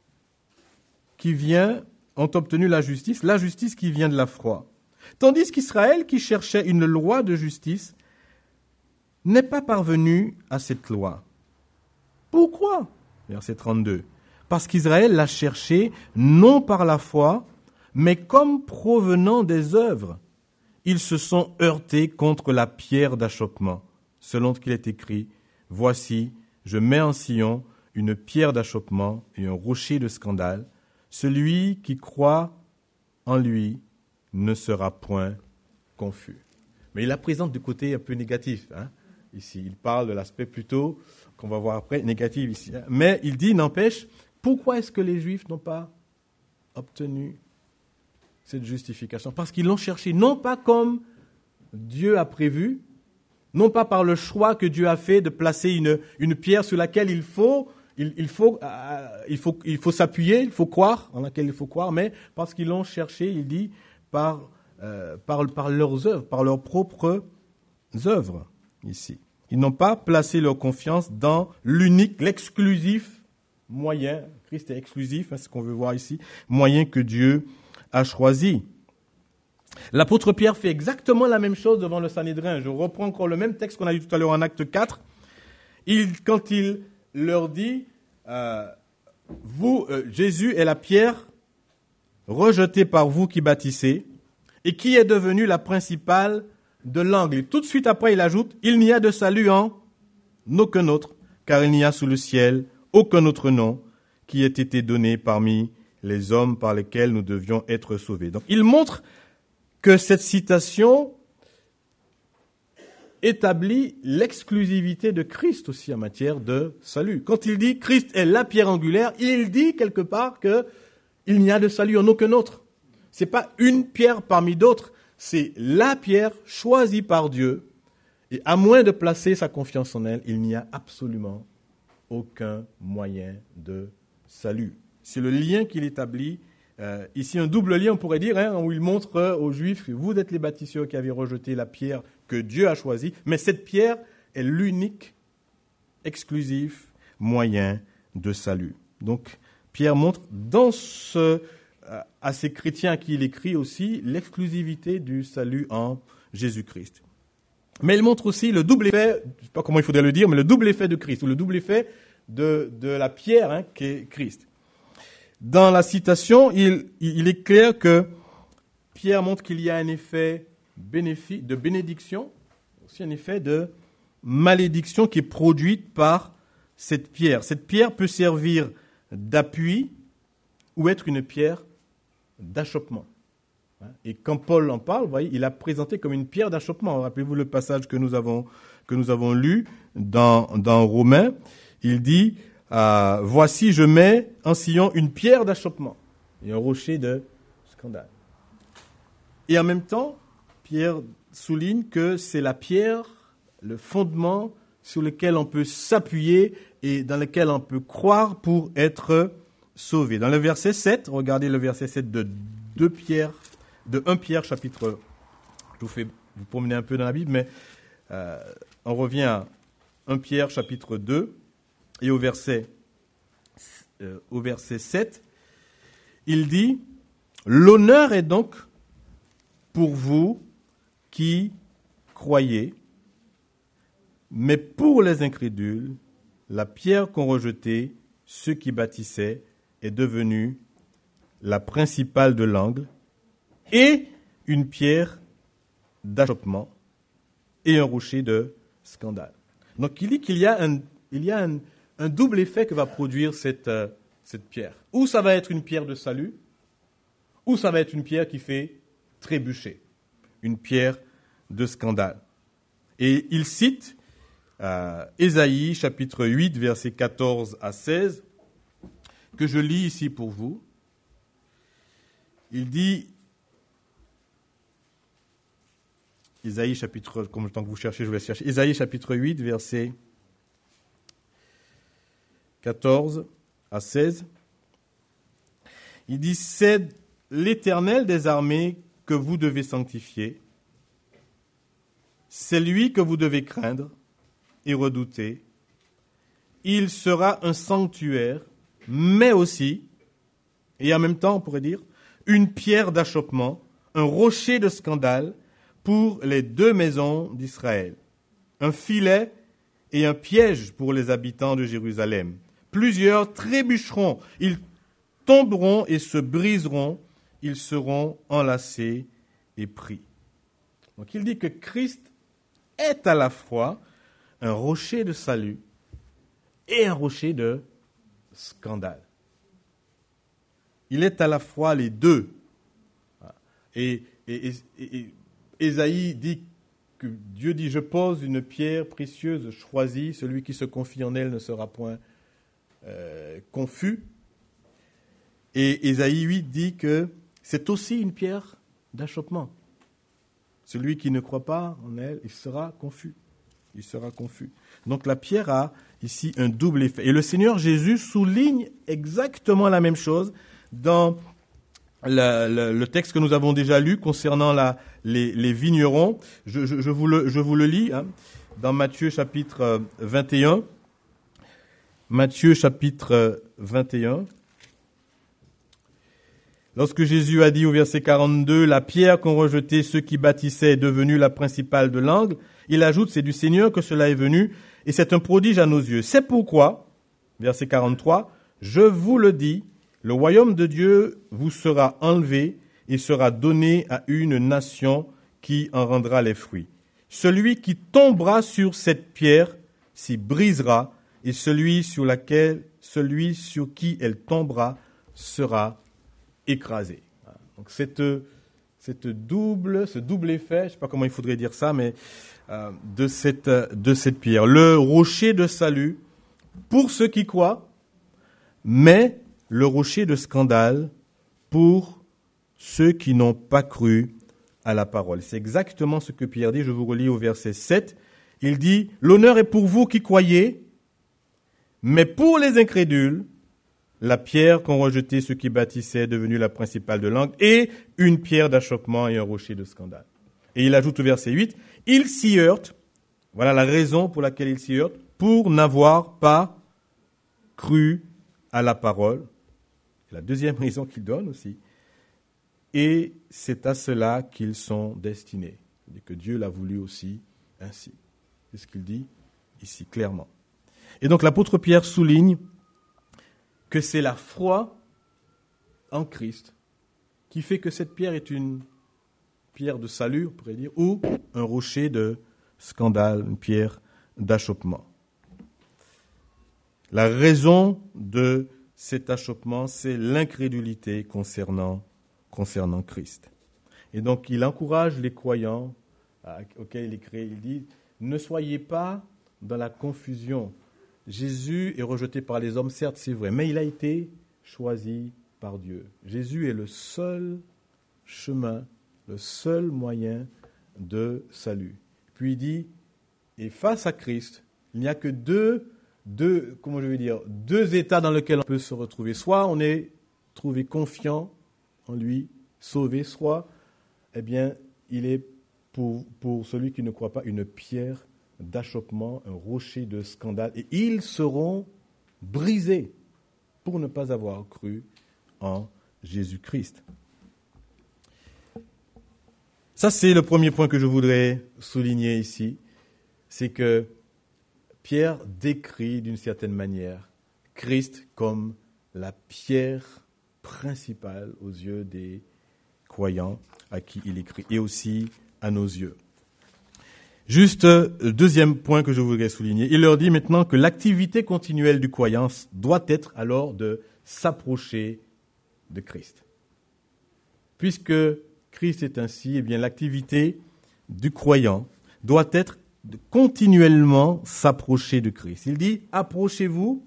qui vient, ont obtenu la justice, la justice qui vient de la foi. Tandis qu'Israël, qui cherchait une loi de justice, n'est pas parvenu à cette loi. Pourquoi? Verset trente-deux. Parce qu'Israël l'a cherché non par la foi, mais comme provenant des œuvres. Ils se sont heurtés contre la pierre d'achoppement, selon ce qu'il est écrit. Voici, je mets en Sion une pierre d'achoppement et un rocher de scandale. Celui qui croit en lui ne sera point confus. Mais il la présente du côté un peu négatif. Hein, ici, il parle de l'aspect plutôt, qu'on va voir après, négatif ici. Hein. Mais il dit, n'empêche, pourquoi est-ce que les Juifs n'ont pas obtenu cette justification? Parce qu'ils l'ont cherché, non pas comme Dieu a prévu, non pas par le choix que Dieu a fait de placer une, une pierre sur laquelle il faut, il, il faut, euh, il faut, il faut s'appuyer, il faut croire, en laquelle il faut croire, mais parce qu'ils l'ont cherché, il dit, par, euh, par, par leurs œuvres, par leurs propres œuvres, ici. Ils n'ont pas placé leur confiance dans l'unique, l'exclusif moyen, Christ est exclusif, hein, c'est ce qu'on veut voir ici, moyen que Dieu a choisi. L'apôtre Pierre fait exactement la même chose devant le Sanhédrin. Je reprends encore le même texte qu'on a lu tout à l'heure en acte quatre. Il, quand il leur dit, euh, vous, euh, Jésus est la pierre rejetée par vous qui bâtissez et qui est devenue la principale de l'angle. Et tout de suite après, il ajoute, il n'y a de salut en aucun autre, car il n'y a sous le ciel aucun autre nom qui ait été donné parmi les hommes par lesquels nous devions être sauvés. Donc, il montre que cette citation établit l'exclusivité de Christ aussi en matière de salut. Quand il dit Christ est la pierre angulaire, il dit quelque part que il n'y a de salut en aucun autre. C'est pas une pierre parmi d'autres, c'est la pierre choisie par Dieu. Et à moins de placer sa confiance en elle, il n'y a absolument aucun moyen de salut. C'est le lien qu'il établit. Euh, ici, un double lien, on pourrait dire, hein, où il montre euh, aux Juifs que vous êtes les bâtisseurs qui avez rejeté la pierre que Dieu a choisie, mais cette pierre est l'unique, exclusif moyen de salut. Donc, Pierre montre dans ce, euh, à ces chrétiens à qui il écrit aussi l'exclusivité du salut en Jésus-Christ. Mais il montre aussi le double effet, je ne sais pas comment il faudrait le dire, mais le double effet de Christ, ou le double effet de, de la pierre hein, qu'est Christ. Dans la citation, il, il est clair que Pierre montre qu'il y a un effet bénéfique, de bénédiction, aussi un effet de malédiction qui est produite par cette pierre. Cette pierre peut servir d'appui ou être une pierre d'achoppement. Et quand Paul en parle, vous voyez, il a présenté comme une pierre d'achoppement. Rappelez-vous le passage que nous avons, que nous avons lu dans, dans Romains. Il dit, euh, voici, je mets en Sion une pierre d'achoppement et un rocher de scandale. Et en même temps, Pierre souligne que c'est la pierre, le fondement sur lequel on peut s'appuyer et dans lequel on peut croire pour être sauvé. Dans le verset sept, regardez le verset sept de deux Pierre, de premier Pierre chapitre, je vous fais vous promener un peu dans la Bible, mais euh, on revient à premier Pierre chapitre deux et au verset, euh, au verset sept, il dit « L'honneur est donc pour vous qui croyez, mais pour les incrédules, la pierre qu'ont rejetée ceux qui bâtissaient est devenue la principale de l'angle et une pierre d'achoppement et un rocher de scandale. » Donc il dit qu'il y a un, il y a un, un double effet que va produire cette, euh, cette pierre. Ou ça va être une pierre de salut, ou ça va être une pierre qui fait trébucher, une pierre de scandale. Et il cite euh, Ésaïe chapitre huit, versets quatorze à seize, que je lis ici pour vous. Il dit, Ésaïe chapitre, comme le temps que vous cherchez, je vais chercher, Ésaïe chapitre huit, versets quatorze à seize. Il dit, c'est l'Éternel des armées que vous devez sanctifier, c'est lui que vous devez craindre et redouter. Il sera un sanctuaire, mais aussi, et en même temps on pourrait dire, une pierre d'achoppement, un rocher de scandale pour les deux maisons d'Israël, un filet et un piège pour les habitants de Jérusalem. Plusieurs trébucheront, ils tomberont et se briseront, ils seront enlacés et pris. Donc il dit que Christ est à la fois un rocher de salut et un rocher de scandale. Il est à la fois les deux. Et, et, et, et Ésaïe dit que Dieu dit, je pose une pierre précieuse choisie, celui qui se confie en elle ne sera point euh, confus. Et Ésaïe huit dit que c'est aussi une pierre d'achoppement. Celui qui ne croit pas en elle, il sera confus. Il sera confus. Donc la pierre a ici un double effet. Et le Seigneur Jésus souligne exactement la même chose dans le, le, le texte que nous avons déjà lu concernant la, les, les vignerons. Je, je, je, vous le, je vous le lis hein, dans Matthieu chapitre vingt et un. Matthieu chapitre vingt et un. Lorsque Jésus a dit au verset quarante-deux, « La pierre qu'ont rejetée ceux qui bâtissaient est devenue la principale de l'angle », il ajoute, « C'est du Seigneur que cela est venu, et c'est un prodige à nos yeux. C'est pourquoi, verset quarante-trois, « Je vous le dis, le royaume de Dieu vous sera enlevé et sera donné à une nation qui en rendra les fruits. Celui qui tombera sur cette pierre s'y brisera, et celui sur laquelle, celui sur qui elle tombera sera écrasé. » Donc cette, cette double, ce double effet, je ne sais pas comment il faudrait dire ça, mais euh, de, cette, de cette pierre. Le rocher de salut pour ceux qui croient, mais le rocher de scandale pour ceux qui n'ont pas cru à la parole. C'est exactement ce que Pierre dit, je vous relis au verset sept. Il dit, « L'honneur est pour vous qui croyez, mais pour les incrédules, la pierre qu'ont rejetée ceux qui bâtissaient est devenue la principale de l'angle, et une pierre d'achoppement et un rocher de scandale. » Et il ajoute au verset huit, « Ils s'y heurtent, voilà la raison pour laquelle ils s'y heurtent, pour n'avoir pas cru à la parole. » La deuxième raison qu'il donne aussi, et c'est à cela qu'ils sont destinés. Et que Dieu l'a voulu aussi ainsi. C'est ce qu'il dit ici clairement. Et donc l'apôtre Pierre souligne que c'est la foi en Christ qui fait que cette pierre est une pierre de salut, on pourrait dire, ou un rocher de scandale, une pierre d'achoppement. La raison de cet achoppement, c'est l'incrédulité concernant, concernant Christ. Et donc il encourage les croyants auxquels il écrit, il dit, ne soyez pas dans la confusion. Jésus est rejeté par les hommes, certes c'est vrai, mais il a été choisi par Dieu. Jésus est le seul chemin, le seul moyen de salut. Puis il dit, et face à Christ, il n'y a que deux, deux, comment je vais dire, deux états dans lesquels on peut se retrouver. Soit on est trouvé confiant en lui, sauvé, soit, eh bien, il est pour, pour celui qui ne croit pas une pierre d'achoppement, un rocher de scandale, et ils seront brisés pour ne pas avoir cru en Jésus-Christ. Ça, c'est le premier point que je voudrais souligner ici, c'est que Pierre décrit d'une certaine manière Christ comme la pierre principale aux yeux des croyants à qui il écrit, et aussi à nos yeux. Juste, deuxième point que je voudrais souligner, il leur dit maintenant que l'activité continuelle du croyant doit être alors de s'approcher de Christ. Puisque Christ est ainsi, eh bien l'activité du croyant doit être de continuellement s'approcher de Christ. Il dit, approchez-vous,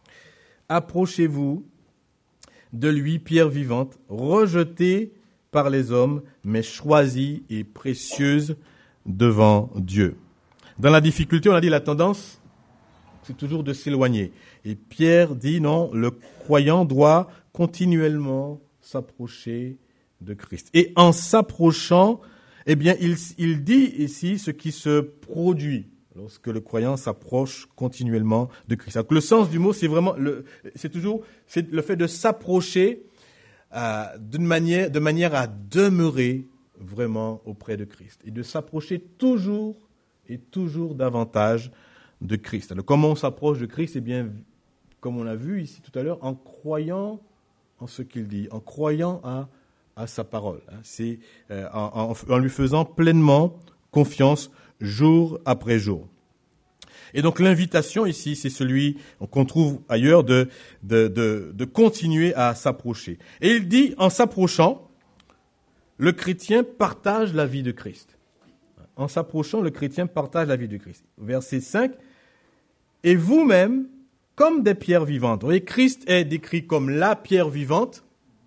approchez-vous de lui, pierre vivante, rejetée par les hommes, mais choisie et précieuse devant Dieu. Dans la difficulté, on a dit la tendance, c'est toujours de s'éloigner. Et Pierre dit non, le croyant doit continuellement s'approcher de Christ. Et en s'approchant, eh bien, il, il dit ici ce qui se produit lorsque le croyant s'approche continuellement de Christ. Donc, le sens du mot, c'est vraiment, le, c'est toujours, c'est le fait de s'approcher euh, d'une manière, de manière à demeurer vraiment auprès de Christ et de s'approcher toujours et toujours davantage de Christ. Alors, comment on s'approche de Christ? Eh bien, comme on a vu ici tout à l'heure, en croyant en ce qu'il dit, en croyant à, à sa parole. C'est euh, en, en, en lui faisant pleinement confiance jour après jour. Et donc l'invitation ici, c'est celui qu'on trouve ailleurs de, de, de, de continuer à s'approcher. Et il dit, en s'approchant, le chrétien partage la vie de Christ. En s'approchant, le chrétien partage la vie de Christ. Verset cinq, « Et vous-même, comme des pierres vivantes. » Vous voyez, Christ est décrit comme la pierre vivante,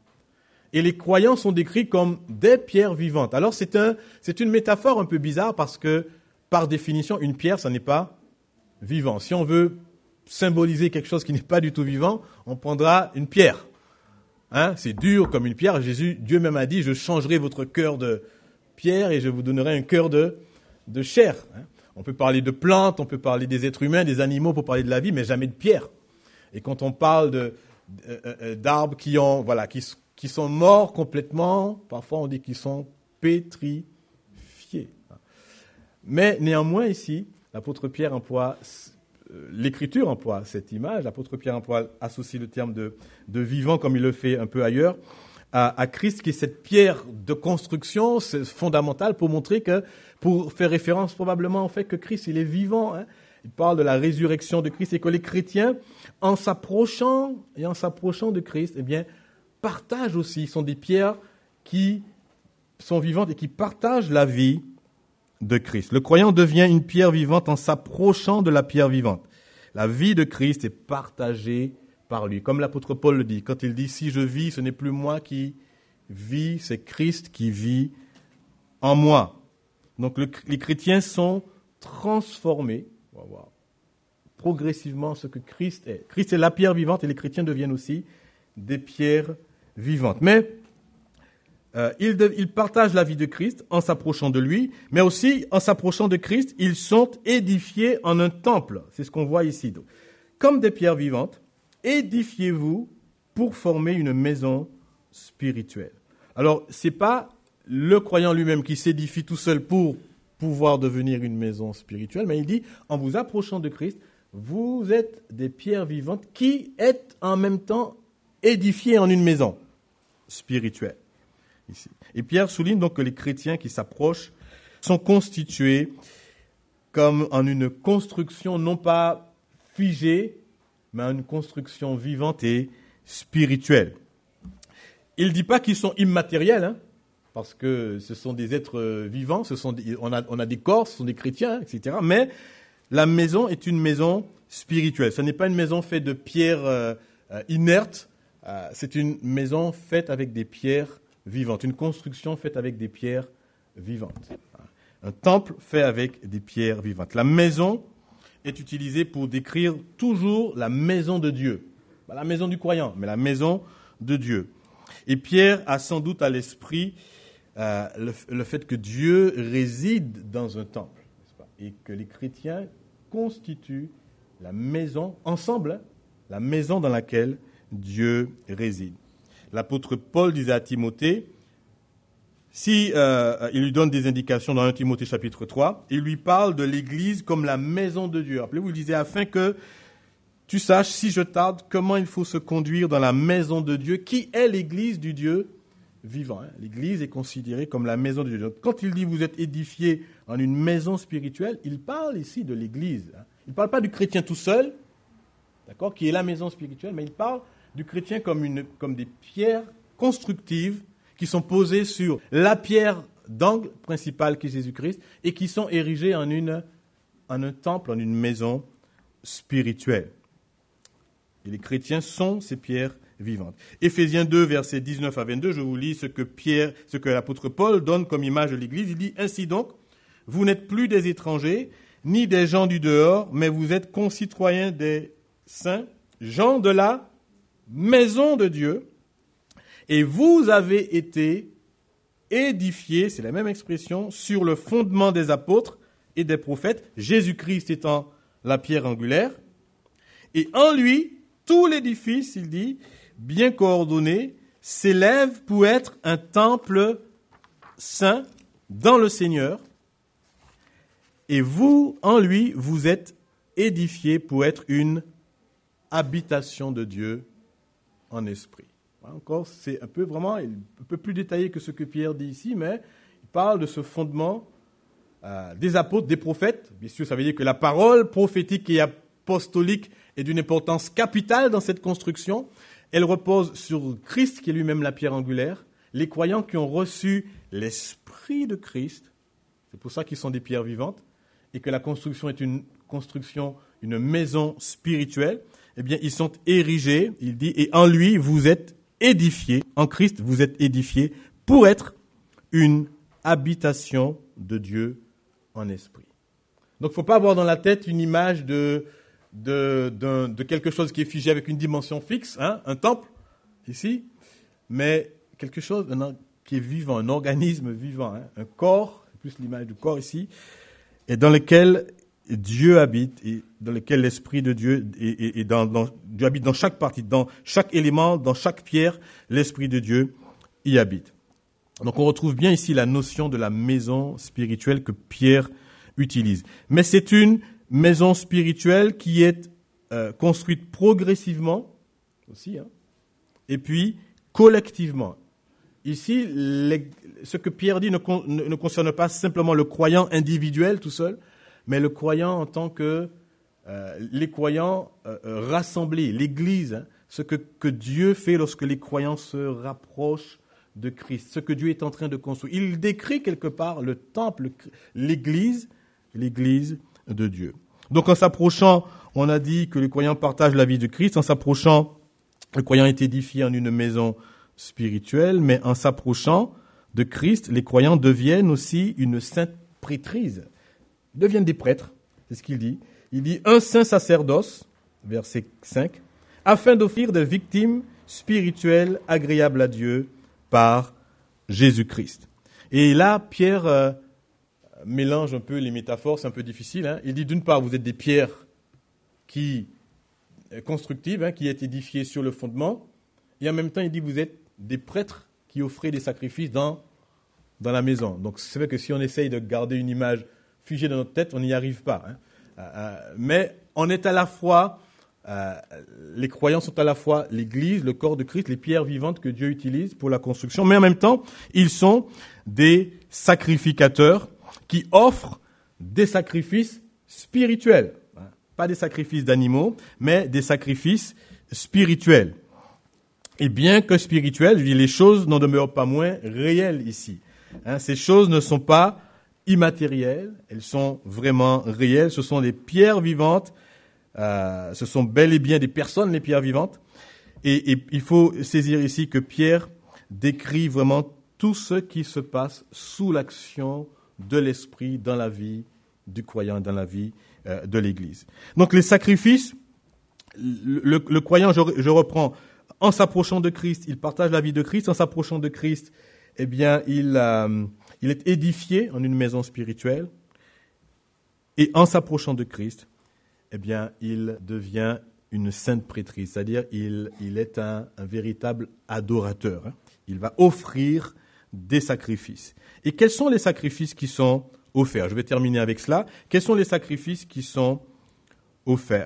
et les croyants sont décrits comme des pierres vivantes. Alors c'est, un, c'est une métaphore un peu bizarre parce que, par définition, une pierre, ça n'est pas vivant. Si on veut symboliser quelque chose qui n'est pas du tout vivant, on prendra une pierre. Hein, c'est dur comme une pierre. Jésus, Dieu même a dit, je changerai votre cœur de pierre et je vous donnerai un cœur de, de chair. Hein. On peut parler de plantes, on peut parler des êtres humains, des animaux pour parler de la vie, mais jamais de pierre. Et quand on parle de, euh, d'arbres qui ont, voilà, qui, qui sont morts complètement, parfois on dit qu'ils sont pétrifiés. Mais néanmoins ici, l'apôtre Pierre emploie, l'Écriture emploie cette image, l'apôtre Pierre emploie, associe le terme de, de vivant comme il le fait un peu ailleurs, à, à Christ qui est cette pierre de construction fondamentale pour montrer que, pour faire référence probablement au fait que Christ il est vivant. Hein. Il parle de la résurrection de Christ et que les chrétiens, en s'approchant et en s'approchant de Christ, eh bien, partagent aussi, sont des pierres qui sont vivantes et qui partagent la vie de Christ. Le croyant devient une pierre vivante en s'approchant de la pierre vivante. La vie de Christ est partagée par lui. Comme l'apôtre Paul le dit, quand il dit « Si je vis, ce n'est plus moi qui vis, c'est Christ qui vit en moi. » Donc le, les chrétiens sont transformés, on va voir, progressivement ce que Christ est. Christ est la pierre vivante et les chrétiens deviennent aussi des pierres vivantes. Mais euh, ils, de, ils partagent la vie de Christ en s'approchant de lui, mais aussi en s'approchant de Christ, ils sont édifiés en un temple. C'est ce qu'on voit ici. Donc, comme des pierres vivantes, édifiez-vous pour former une maison spirituelle. Alors, ce n'est pas le croyant lui-même qui s'édifie tout seul pour pouvoir devenir une maison spirituelle, mais il dit, en vous approchant de Christ, vous êtes des pierres vivantes qui êtes en même temps édifiées en une maison spirituelle. Ici. Et Pierre souligne donc que les chrétiens qui s'approchent sont constitués comme en une construction non pas figée, mais en une construction vivante et spirituelle. Il ne dit pas qu'ils sont immatériels, hein, parce que ce sont des êtres vivants, ce sont des, on, a, on a des corps, ce sont des chrétiens, et cetera. Mais la maison est une maison spirituelle. Ce n'est pas une maison faite de pierres euh, inertes, euh, c'est une maison faite avec des pierres vivantes, une construction faite avec des pierres vivantes. Un temple fait avec des pierres vivantes. La maison est utilisée pour décrire toujours la maison de Dieu. Pas la maison du croyant, mais la maison de Dieu. Et Pierre a sans doute à l'esprit euh, le, le fait que Dieu réside dans un temple, n'est-ce pas, et que les chrétiens constituent la maison, ensemble, hein, la maison dans laquelle Dieu réside. L'apôtre Paul disait à Timothée, si euh, il lui donne des indications dans un Timothée chapitre trois, il lui parle de l'Église comme la maison de Dieu. Rappelez-vous, il disait, afin que tu saches, si je tarde, comment il faut se conduire dans la maison de Dieu, qui est l'Église du Dieu vivant. Hein. L'Église est considérée comme la maison de Dieu. Donc, quand il dit vous êtes édifiés en une maison spirituelle, il parle ici de l'Église. Hein. Il ne parle pas du chrétien tout seul, d'accord, qui est la maison spirituelle, mais il parle du chrétien comme, une, comme des pierres constructives qui sont posées sur la pierre d'angle principale qui est Jésus-Christ et qui sont érigées en, une, en un temple, en une maison spirituelle. Et les chrétiens sont ces pierres vivantes. Éphésiens deux, versets dix-neuf à vingt-deux, je vous lis ce que Pierre, ce que l'apôtre Paul donne comme image de l'Église. Il dit, ainsi donc, vous n'êtes plus des étrangers, ni des gens du dehors, mais vous êtes concitoyens des saints, gens de la maison de Dieu, et vous avez été édifiés, c'est la même expression, sur le fondement des apôtres et des prophètes, Jésus-Christ étant la pierre angulaire, et en lui, tout l'édifice, il dit, bien coordonné, s'élève pour être un temple saint dans le Seigneur, et vous, en lui, vous êtes édifiés pour être une habitation de Dieu en esprit. Encore, c'est un peu vraiment, un peu plus détaillé que ce que Pierre dit ici, mais il parle de ce fondement euh, des apôtres, des prophètes. Bien sûr, ça veut dire que la parole prophétique et apostolique est d'une importance capitale dans cette construction. Elle repose sur Christ, qui est lui-même la pierre angulaire. Les croyants qui ont reçu l'Esprit de Christ, c'est pour ça qu'ils sont des pierres vivantes, et que la construction est une construction, une maison spirituelle, eh bien, ils sont érigés, il dit, et en lui, vous êtes édifiés, en Christ, vous êtes édifiés pour être une habitation de Dieu en esprit. Donc, il ne faut pas avoir dans la tête une image de, de, de, de quelque chose qui est figé avec une dimension fixe, hein, un temple, ici, mais quelque chose un, qui est vivant, un organisme vivant, hein, un corps, plus l'image du corps ici, et dans lequel Dieu habite, et dans lequel l'Esprit de Dieu est, est, est dans, dans, Dieu habite dans chaque partie, dans chaque élément, dans chaque pierre, l'Esprit de Dieu y habite. Donc on retrouve bien ici la notion de la maison spirituelle que Pierre utilise. Mais c'est une maison spirituelle qui est euh, construite progressivement aussi, hein, et puis collectivement. Ici, les, ce que Pierre dit ne, ne, ne concerne pas simplement le croyant individuel tout seul, mais le croyant en tant que euh, les croyants euh, rassemblés, l'Église, hein, ce que, que Dieu fait lorsque les croyants se rapprochent de Christ, ce que Dieu est en train de construire. Il décrit quelque part le temple, l'Église, l'Église de Dieu. Donc en s'approchant, on a dit que les croyants partagent la vie de Christ. En s'approchant, le croyant est édifié en une maison spirituelle, mais en s'approchant de Christ, les croyants deviennent aussi une sainte prêtrise. Ils deviennent des prêtres, c'est ce qu'il dit. Il dit un saint sacerdoce, verset cinq, afin d'offrir des victimes spirituelles agréables à Dieu par Jésus-Christ. Et là, Pierre euh, mélange un peu les métaphores, c'est un peu difficile. Hein. Il dit d'une part, vous êtes des pierres qui constructives, hein, qui êtes édifiées sur le fondement, et en même temps, il dit vous êtes des prêtres qui offraient des sacrifices dans, dans la maison. Donc c'est vrai que si on essaye de garder une image figée dans notre tête, on n'y arrive pas. Hein. Euh, mais on est à la fois, euh, les croyants sont à la fois l'Église, le corps de Christ, les pierres vivantes que Dieu utilise pour la construction, mais en même temps, ils sont des sacrificateurs qui offrent des sacrifices spirituels. Pas des sacrifices d'animaux, mais des sacrifices spirituels. Et bien que spirituels, je dis, les choses n'en demeurent pas moins réelles ici. Hein, ces choses ne sont pas immatérielles, elles sont vraiment réelles. Ce sont des pierres vivantes, euh, ce sont bel et bien des personnes, les pierres vivantes. Et, et il faut saisir ici que Pierre décrit vraiment tout ce qui se passe sous l'action de l'Esprit dans la vie du croyant, dans la vie euh, de l'Église. Donc les sacrifices, le, le, le croyant, je, je reprends, en s'approchant de Christ, il partage la vie de Christ. En s'approchant de Christ, eh bien, il, euh, il est édifié en une maison spirituelle. Et en s'approchant de Christ, eh bien, il devient une sainte prêtrise, c'est-à-dire il, il est un, un véritable adorateur. Hein. Il va offrir des sacrifices. Et quels sont les sacrifices qui sont offerts ? Je vais terminer avec cela. Quels sont les sacrifices qui sont offerts ?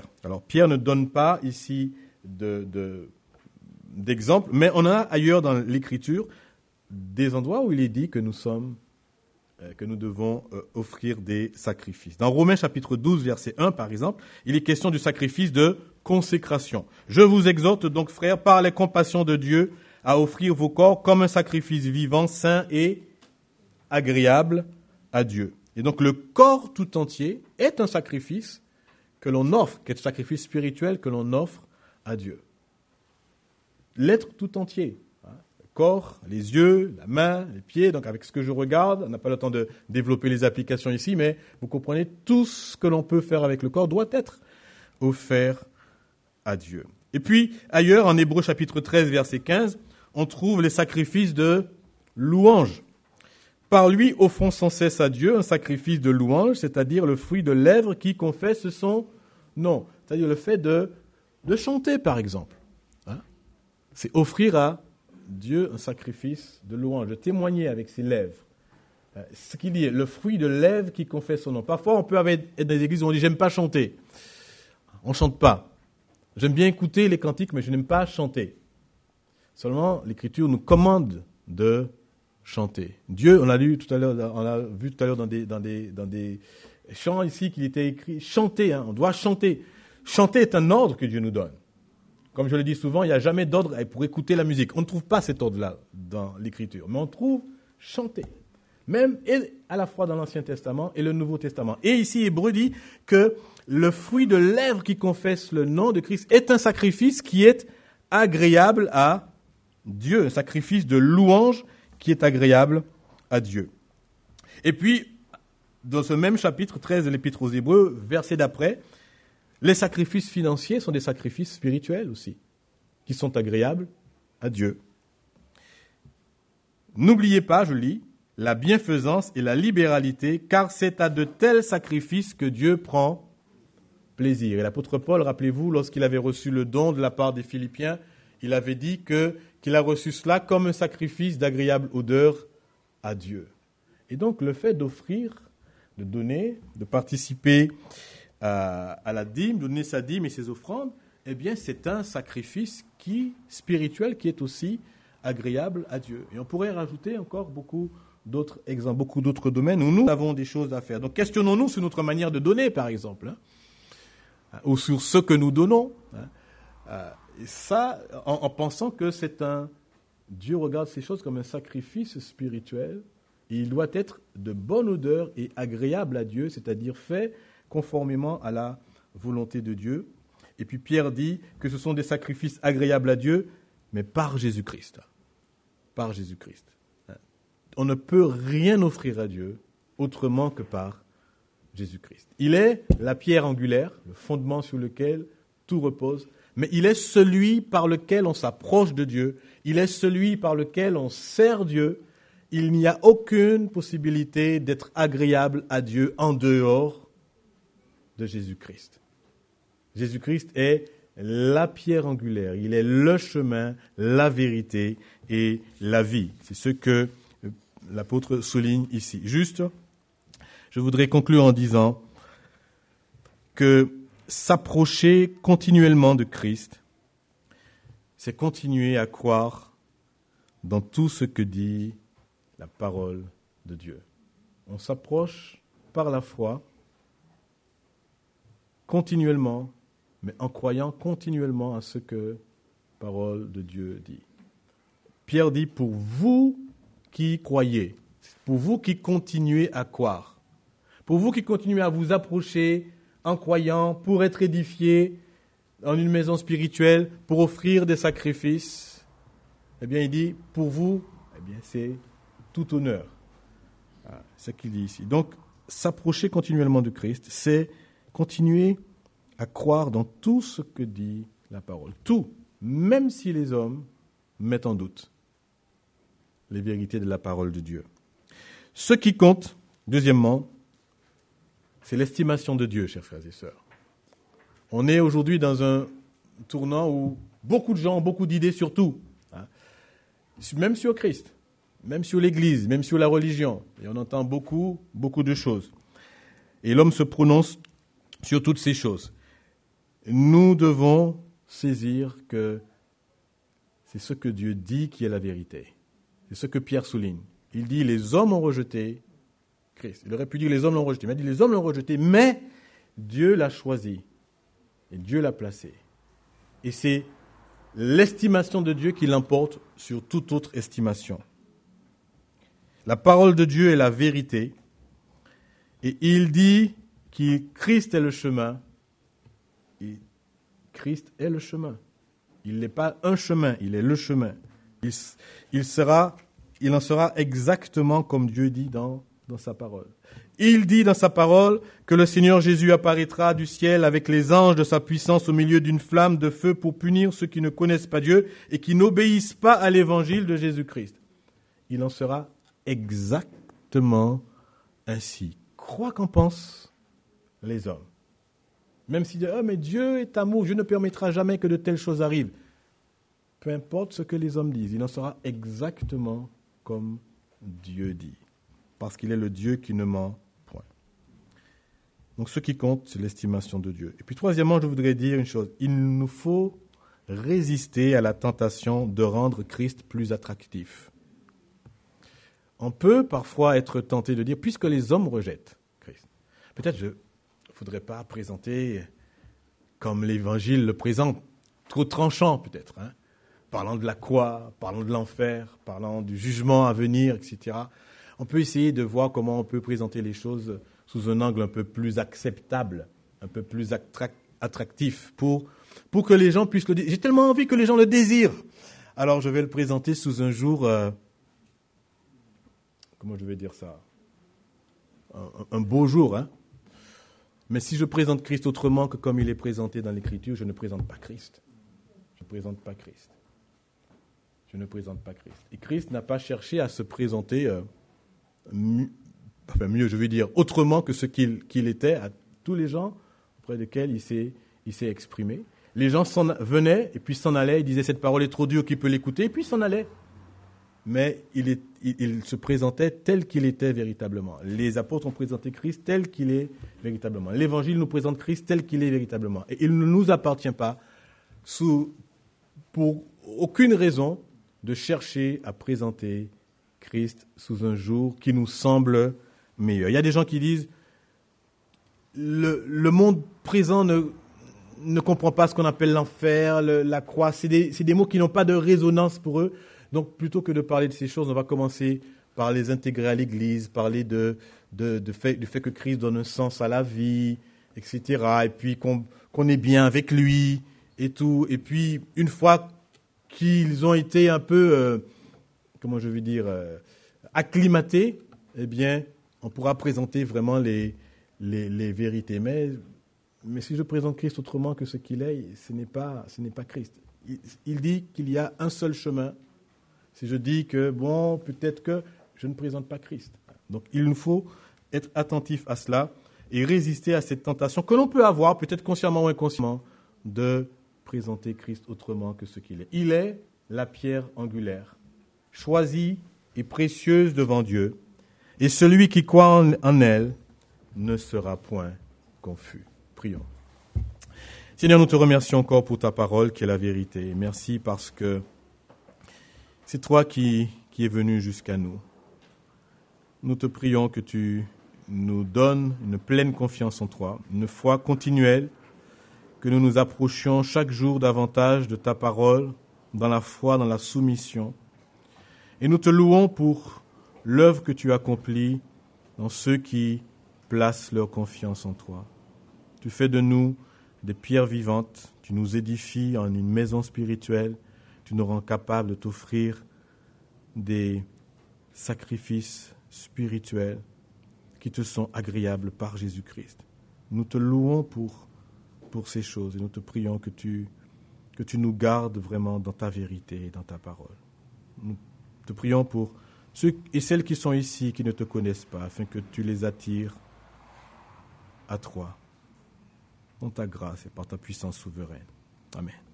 Alors, Pierre ne donne pas ici de, de, d'exemple, mais on a ailleurs dans l'Écriture des endroits où il est dit que nous sommes, euh, que nous devons euh, offrir des sacrifices. Dans Romains chapitre douze, verset un, par exemple, il est question du sacrifice de consécration. Je vous exhorte donc, frères, par les compassions de Dieu, à offrir vos corps comme un sacrifice vivant, saint et agréable à Dieu. Et donc le corps tout entier est un sacrifice que l'on offre, qui est un sacrifice spirituel que l'on offre à Dieu. L'être tout entier, hein, le corps, les yeux, la main, les pieds, donc avec ce que je regarde, on n'a pas le temps de développer les applications ici, mais vous comprenez, tout ce que l'on peut faire avec le corps doit être offert à Dieu. Et puis, ailleurs, en Hébreux chapitre treize, verset quinze, on trouve les sacrifices de louange. Par lui, offrons sans cesse à Dieu un sacrifice de louange, c'est-à-dire le fruit de lèvres qui confesse son nom. C'est-à-dire le fait de, de chanter, par exemple. Hein? C'est offrir à Dieu un sacrifice de louange, de témoigner avec ses lèvres. Ce qu'il dit, le fruit de lèvres qui confesse son nom. Parfois, on peut avoir être dans des églises où on dit « j'aime pas chanter ». On ne chante pas. J'aime bien écouter les cantiques, mais je n'aime pas chanter. Seulement, l'Écriture nous commande de chanter. Dieu, on l'a lu tout à l'heure, on l'a vu tout à l'heure dans des, dans des, dans des chants ici qu'il était écrit, chanter, hein, on doit chanter. Chanter est un ordre que Dieu nous donne. Comme je le dis souvent, il n'y a jamais d'ordre pour écouter la musique. On ne trouve pas cet ordre-là dans l'Écriture, mais on trouve chanter. Même et à la fois dans l'Ancien Testament et le Nouveau Testament. Et ici, Hébreux dit que le fruit de lèvres qui confesse le nom de Christ est un sacrifice qui est agréable à Dieu, un sacrifice de louange qui est agréable à Dieu. Et puis, dans ce même chapitre treize de l'Épître aux Hébreux, verset d'après, les sacrifices financiers sont des sacrifices spirituels aussi, qui sont agréables à Dieu. N'oubliez pas, je lis, la bienfaisance et la libéralité, car c'est à de tels sacrifices que Dieu prend plaisir. Et l'apôtre Paul, rappelez-vous, lorsqu'il avait reçu le don de la part des Philippiens, il avait dit que, qu'il a reçu cela comme un sacrifice d'agréable odeur à Dieu. Et donc le fait d'offrir, de donner, de participer à, à la dîme, de donner sa dîme et ses offrandes, eh bien c'est un sacrifice qui, spirituel qui est aussi agréable à Dieu. Et on pourrait rajouter encore beaucoup d'autres exemples, beaucoup d'autres domaines où nous avons des choses à faire. Donc questionnons-nous sur notre manière de donner, par exemple, hein, ou sur ce que nous donnons. Hein, euh, et ça, en, en pensant que c'est un Dieu regarde ces choses comme un sacrifice spirituel et il doit être de bonne odeur et agréable à Dieu, c'est-à-dire fait conformément à la volonté de Dieu. Et puis Pierre dit que ce sont des sacrifices agréables à Dieu, mais par Jésus-Christ. Par Jésus-Christ. On ne peut rien offrir à Dieu autrement que par Jésus-Christ. Il est la pierre angulaire, le fondement sur lequel tout repose, mais il est celui par lequel on s'approche de Dieu, il est celui par lequel on sert Dieu. Il n'y a aucune possibilité d'être agréable à Dieu en dehors de Jésus-Christ. Jésus-Christ est la pierre angulaire, il est le chemin, la vérité et la vie. C'est ce que l'apôtre souligne ici. Juste, je voudrais conclure en disant que s'approcher continuellement de Christ, c'est continuer à croire dans tout ce que dit la parole de Dieu. On s'approche par la foi continuellement, mais en croyant continuellement à ce que la parole de Dieu dit. Pierre dit, pour vous qui croyez, pour vous qui continuez à croire, pour vous qui continuez à vous approcher en croyant, pour être édifiés dans une maison spirituelle, pour offrir des sacrifices, eh bien, il dit, pour vous, eh bien, c'est tout honneur. Ah, c'est ce qu'il dit ici. Donc, s'approcher continuellement de Christ, c'est continuer à croire dans tout ce que dit la parole. Tout, même si les hommes mettent en doute les vérités de la parole de Dieu. Ce qui compte, deuxièmement, c'est l'estimation de Dieu, chers frères et sœurs. On est aujourd'hui dans un tournant où beaucoup de gens ont beaucoup d'idées sur tout, hein, même sur Christ, même sur l'Église, même sur la religion. Et on entend beaucoup, beaucoup de choses. Et l'homme se prononce sur toutes ces choses. Nous devons saisir que c'est ce que Dieu dit qui est la vérité. C'est ce que Pierre souligne. Il dit, les hommes ont rejeté Christ. Il aurait pu dire, les hommes l'ont rejeté. Mais il dit, les hommes l'ont rejeté, mais Dieu l'a choisi. Et Dieu l'a placé. Et c'est l'estimation de Dieu qui l'emporte sur toute autre estimation. La parole de Dieu est la vérité. Et il dit que Christ est le chemin. Et Christ est le chemin. Il n'est pas un chemin, il est le chemin. Il, il, sera, il en sera exactement comme Dieu dit dans, dans sa parole. Il dit dans sa parole que le Seigneur Jésus apparaîtra du ciel avec les anges de sa puissance au milieu d'une flamme de feu pour punir ceux qui ne connaissent pas Dieu et qui n'obéissent pas à l'évangile de Jésus-Christ. Il en sera exactement ainsi. Quoi qu'en pensent les hommes. Même s'ils disent, oh, mais Dieu est amour, Dieu ne permettra jamais que de telles choses arrivent. Peu importe ce que les hommes disent, il en sera exactement comme Dieu dit. Parce qu'il est le Dieu qui ne ment point. Donc ce qui compte, c'est l'estimation de Dieu. Et puis troisièmement, je voudrais dire une chose. Il nous faut résister à la tentation de rendre Christ plus attractif. On peut parfois être tenté de dire, puisque les hommes rejettent Christ, peut-être je ne faudrait pas présenter comme l'Évangile le présente, trop tranchant peut-être, hein, parlant de la croix, parlant de l'enfer, parlant du jugement à venir, et cetera. On peut essayer de voir comment on peut présenter les choses sous un angle un peu plus acceptable, un peu plus attractif, pour, pour que les gens puissent le désirer. J'ai tellement envie que les gens le désirent. Alors je vais le présenter sous un jour, euh, comment je vais dire ça, un, un beau jour, hein. Mais si je présente Christ autrement que comme il est présenté dans l'Écriture, je ne présente pas Christ. Je ne présente pas Christ. Je ne présente pas Christ. Et Christ n'a pas cherché à se présenter euh, mieux, enfin mieux, je veux dire, autrement que ce qu'il, qu'il était à tous les gens auprès desquels il s'est, il s'est exprimé. Les gens s'en venaient et puis s'en allaient. Ils disaient, cette parole est trop dure, qui peut l'écouter? Et puis s'en allaient. Mais il, est, il, il se présentait tel qu'il était véritablement. Les apôtres ont présenté Christ tel qu'il est véritablement. L'Évangile nous présente Christ tel qu'il est véritablement. Et il ne nous appartient pas, sous, pour aucune raison, de chercher à présenter Christ sous un jour qui nous semble meilleur. Il y a des gens qui disent, le, le monde présent ne, ne comprend pas ce qu'on appelle l'enfer, le, la croix. C'est des, c'est des mots qui n'ont pas de résonance pour eux. Donc, plutôt que de parler de ces choses, on va commencer par les intégrer à l'Église, parler de, de, de fait, du fait que Christ donne un sens à la vie, et cetera. Et puis qu'on, qu'on est bien avec lui et tout. Et puis, une fois qu'ils ont été un peu, euh, comment je vais dire, euh, acclimatés, eh bien, on pourra présenter vraiment les, les, les vérités. Mais, mais si je présente Christ autrement que ce qu'il est, ce n'est pas, ce n'est pas Christ. Il, il dit qu'il y a un seul chemin. Si je dis que, bon, peut-être que je ne présente pas Christ. Donc, il nous faut être attentif à cela et résister à cette tentation que l'on peut avoir, peut-être consciemment ou inconsciemment, de présenter Christ autrement que ce qu'il est. Il est la pierre angulaire, choisie et précieuse devant Dieu, et celui qui croit en, en elle ne sera point confus. Prions. Seigneur, nous te remercions encore pour ta parole qui est la vérité. Merci parce que c'est toi qui, qui es venu jusqu'à nous. Nous te prions que tu nous donnes une pleine confiance en toi, une foi continuelle, que nous nous approchions chaque jour davantage de ta parole, dans la foi, dans la soumission. Et nous te louons pour l'œuvre que tu accomplis dans ceux qui placent leur confiance en toi. Tu fais de nous des pierres vivantes, tu nous édifies en une maison spirituelle, tu nous rends capables de t'offrir des sacrifices spirituels qui te sont agréables par Jésus-Christ. Nous te louons pour, pour ces choses et nous te prions que tu, que tu nous gardes vraiment dans ta vérité et dans ta parole. Nous te prions pour ceux et celles qui sont ici, qui ne te connaissent pas, afin que tu les attires à toi, dans ta grâce et par ta puissance souveraine. Amen.